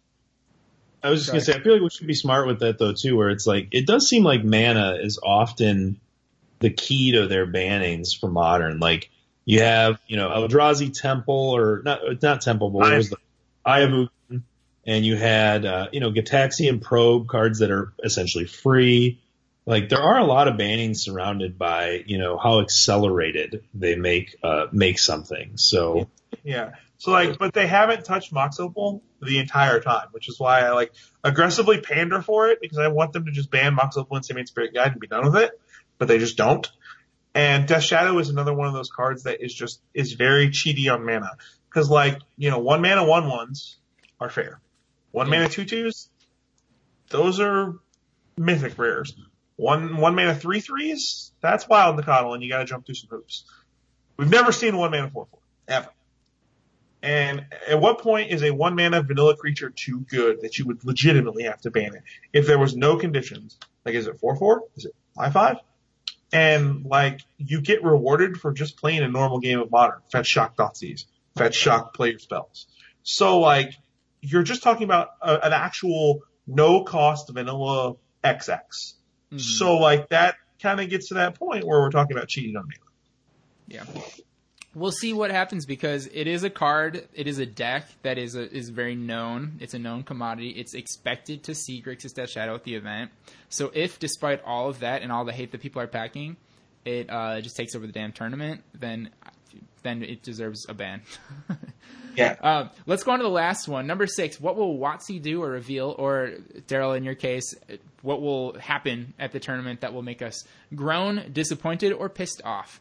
I was just going to say, I feel like we should be smart with that, though, too, where it's like, it does seem like mana is often the key to their bannings for Modern. Like, you have, Eldrazi Temple, or not Temple, but what was the Eye of Ugin, and you had, Gitaxian Probe cards that are essentially free. Like, there are a lot of bannings surrounded by, how accelerated they make something. So. Yeah. So but they haven't touched Mox Opal the entire time, which is why I aggressively pander for it, because I want them to just ban Mox Opal and Simian Spirit Guide and be done with it, but they just don't. And Death Shadow is another one of those cards that is very cheaty on mana. Cause 1 mana 1/1s are fair. 1 mana 2/2s, those are mythic rares. 1 mana 3/3s, that's wild in the coddle and you gotta jump through some hoops. We've never seen 1 mana 4/4, ever. And at what point is a 1 mana vanilla creature too good that you would legitimately have to ban it? If there was no conditions, is it 4/4? Is it 5/5? And you get rewarded for just playing a normal game of Modern. Fetch Shock Thoughtseize. Fetch Shock, play your spells. So you're just talking about an actual no cost vanilla XX. Mm-hmm. So that kind of gets to that point where we're talking about cheating on mana. Yeah. We'll see what happens because it is a card, it is a deck that is very known. It's a known commodity. It's expected to see Grixis Death Shadow at the event. So if, despite all of that and all the hate that people are packing, it just takes over the damn tournament, then it deserves a ban. Yeah. Let's go on to the last one. Number 6, what will WotC do or reveal, or Daryl, in your case, what will happen at the tournament that will make us groan, disappointed, or pissed off?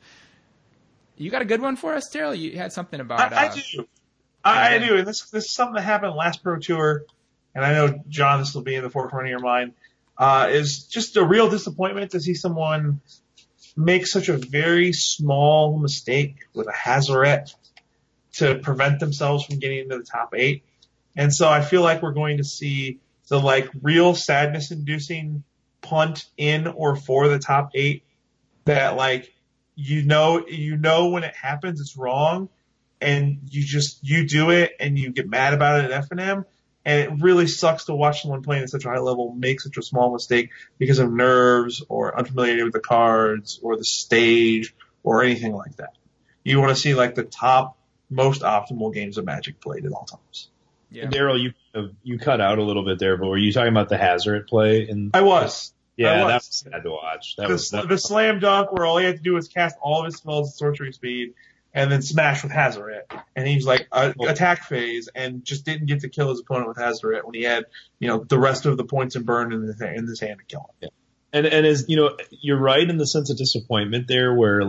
You got a good one for us, Daryl? You had something about... I do. I do. And this is something that happened last Pro Tour, and I know, John, this will be in the forefront of your mind, is just a real disappointment to see someone make such a very small mistake with a Hazoret to prevent themselves from getting into the top 8. And so I feel like we're going to see the real sadness-inducing punt in or for the top 8 that you know when it happens it's wrong, and you do it and you get mad about it at FNM, and it really sucks to watch someone playing at such a high level make such a small mistake because of nerves or unfamiliarity with the cards or the stage or anything like that. You want to see the top most optimal games of Magic played at all times. Yeah. Daryl, you cut out a little bit there, but were you talking about the Hazoret play? I was. Yeah, that was sad to watch. The slam dunk where all he had to do was cast all of his spells at sorcery speed and then smash with Hazoret. And he was attack phase and just didn't get to kill his opponent with Hazoret when he had, the rest of the points and burn in his hand to kill him. Yeah. And as, you're right in the sense of disappointment there where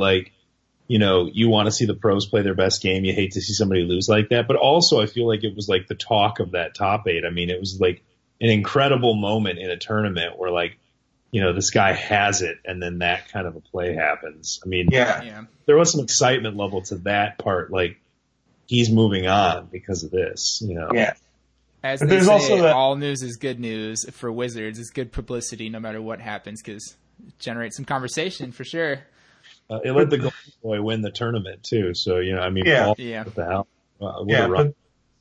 you want to see the pros play their best game. You hate to see somebody lose like that. But also I feel like it was the talk of that top 8. I mean, it was an incredible moment in a tournament where this guy has it, and then that kind of a play happens. I mean, yeah. There was some excitement level to that part. he's moving on because of this. Yeah. As But they there's say, also that- all news is good news for Wizards. It's good publicity no matter what happens because it generates some conversation for sure. It let the Golden Boy win the tournament too. So Yeah. Paul, Yeah. what the hell? What Yeah, a run.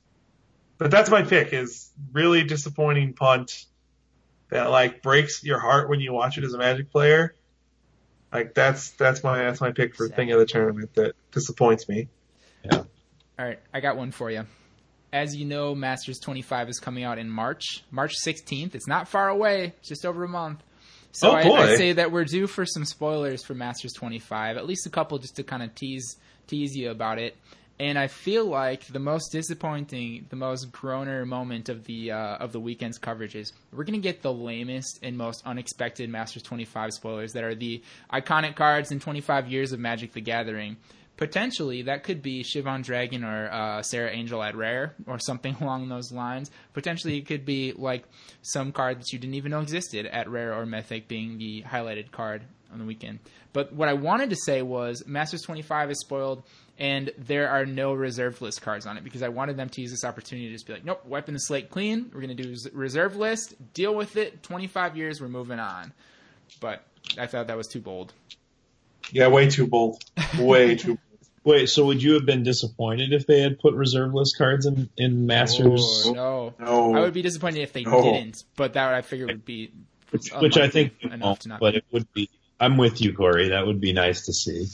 but that's my pick is really disappointing punt that like breaks your heart when you watch it as a Magic player. Like that's my pick for thing of the tournament that disappoints me. All right, I got one for you. As you know, Masters 25 is coming out in March 16th. It's not far away, just over a month. So Oh, boy. I say that we're due for some spoilers for Masters 25, at least a couple just to kind of tease you about it. And I feel like the most disappointing, the most groaner moment of the weekend's coverage is we're going to get the lamest and most unexpected Masters 25 spoilers that are the iconic cards in 25 years of Magic the Gathering. Potentially, that could be Shivan Dragon or Sarah Angel at Rare or something along those lines. Potentially, it could be like some card that you didn't even know existed at Rare or Mythic being the highlighted card on the weekend. But what I wanted to say was Masters 25 is spoiled and there are no reserve list cards on it because I wanted them to use this opportunity to just be like, nope, wiping the slate clean. We're going to do reserve list, deal with it. 25 years, we're moving on. But I thought that was too bold. Yeah, way too bold. Way too bold. Wait, so would you have been disappointed if they had put reserve list cards in Masters? Oh, no. No. I would be disappointed if they No. didn't, but that I figured would be Which I think you enough won't, to not. but it would be. I'm with you, Corey. That would be nice to see.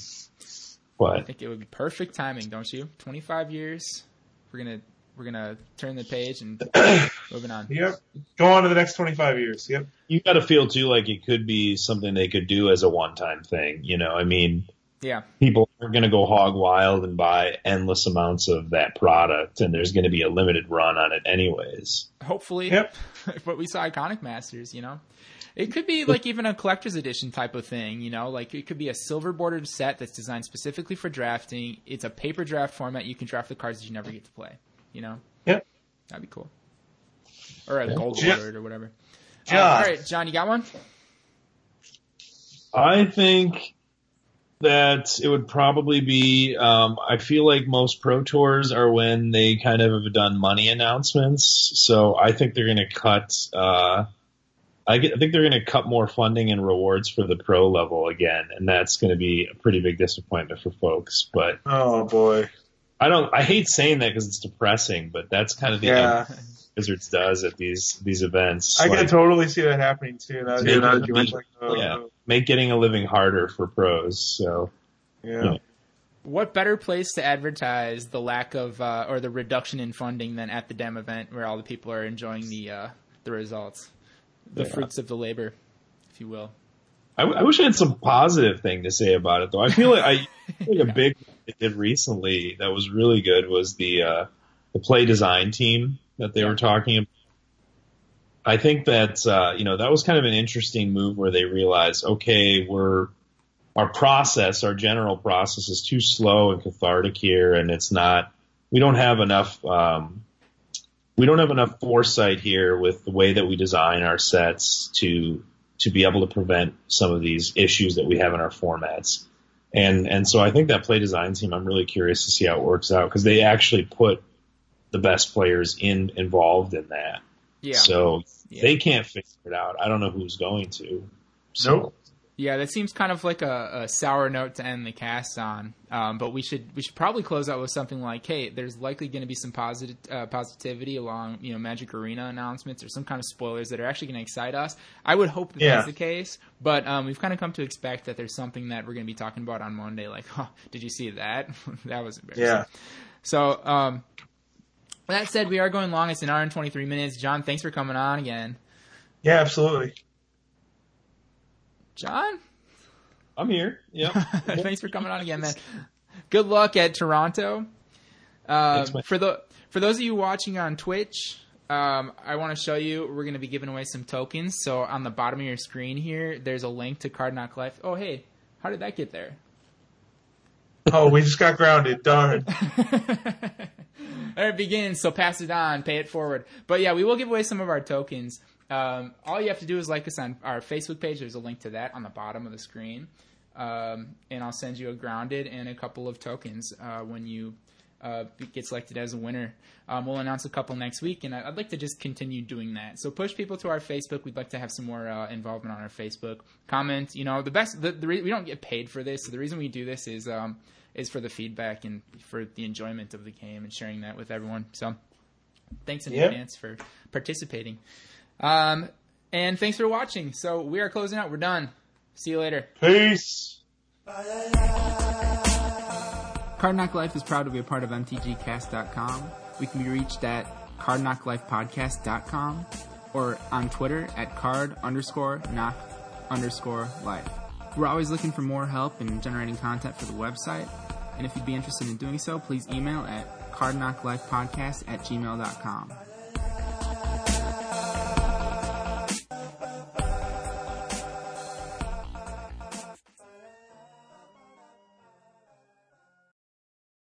I But think it would be perfect timing, don't you? 25 years, we're gonna turn the page and moving on. Yep. Go on to the next 25 years. Yep. you got to feel too like it could be something they could do as a one-time thing. I mean, Yeah, people are going to go hog wild and buy endless amounts of that product, and there's going to be a limited run on it anyways. hopefully. Yep. But we saw Iconic Masters, It could be like even a collector's edition type of thing, Like it could be a silver bordered set that's designed specifically for drafting. It's a paper draft format. You can draft the cards that you never get to play, Yep. That'd be cool. Or a gold Ja- bordered or whatever. John. All right, John, you got one? I think that it would probably be, I feel like most pro tours are when they kind of have done money announcements. So I think they're going to cut, I think they're going to cut more funding and rewards for the pro level again. And that's going to be a pretty big disappointment for folks. But Oh boy. I hate saying that because it's depressing, but that's kind of the Yeah. end Wizards does at these events. I Like, can totally see that happening too. Now that you mentioned, yeah, make getting a living harder for pros. So. Yeah. What better place to advertise the lack of or the reduction in funding than at the DEM event where all the people are enjoying the results, the fruits of the labor, if you will. I wish I had some positive thing to say about it, though. I feel like a big thing they did recently that was really good was the play design team that they were talking about. I think that that was kind of an interesting move where they realized, okay, our general process is too slow and cathartic here, and we don't have enough foresight here with the way that we design our sets to be able to prevent some of these issues that we have in our formats. And so I think that play design team, I'm really curious to see how it works out because they actually put the best players involved in that. Yeah. So they can't figure it out. I don't know who's going to. So. Nope. Yeah, that seems kind of like a sour note to end the cast on. But we should probably close out with something like, hey, there's likely going to be some positivity along Magic Arena announcements or some kind of spoilers that are actually going to excite us. I would hope that that's the case, but we've kind of come to expect that there's something that we're going to be talking about on Monday. Like, did you see that? That was embarrassing. Yeah. So that said, we are going long. It's an hour and 23 minutes. John, thanks for coming on again. Yeah, absolutely. John? I'm here. Yep. Thanks for coming on again, man. Good luck at Toronto. Thanks, man. For those of you watching on Twitch, I want to show you, we're going to be giving away some tokens. So on the bottom of your screen here, there's a link to Card Knock Life. Oh, hey, how did that get there? Oh, we just got grounded. Darn. There it begins, so pass it on, pay it forward. But yeah, we will give away some of our tokens. All you have to do is like us on our Facebook page. There's a link to that on the bottom of the screen. And I'll send you a grounded and a couple of tokens when you get selected as a winner. We'll announce a couple next week, and I'd like to just continue doing that. So push people to our Facebook. We'd like to have some more involvement on our Facebook. Comment. We don't get paid for this, so the reason we do this is for the feedback and for the enjoyment of the game and sharing that with everyone. So thanks in advance for participating. And thanks for watching. So we are closing out. We're done. See you later. Peace. Card Knock Life is proud to be a part of MTGcast.com. We can be reached at cardknocklifepodcast.com or on Twitter at card_knock_life. We're always looking for more help in generating content for the website, and if you'd be interested in doing so, please email at cardknocklifepodcast@gmail.com.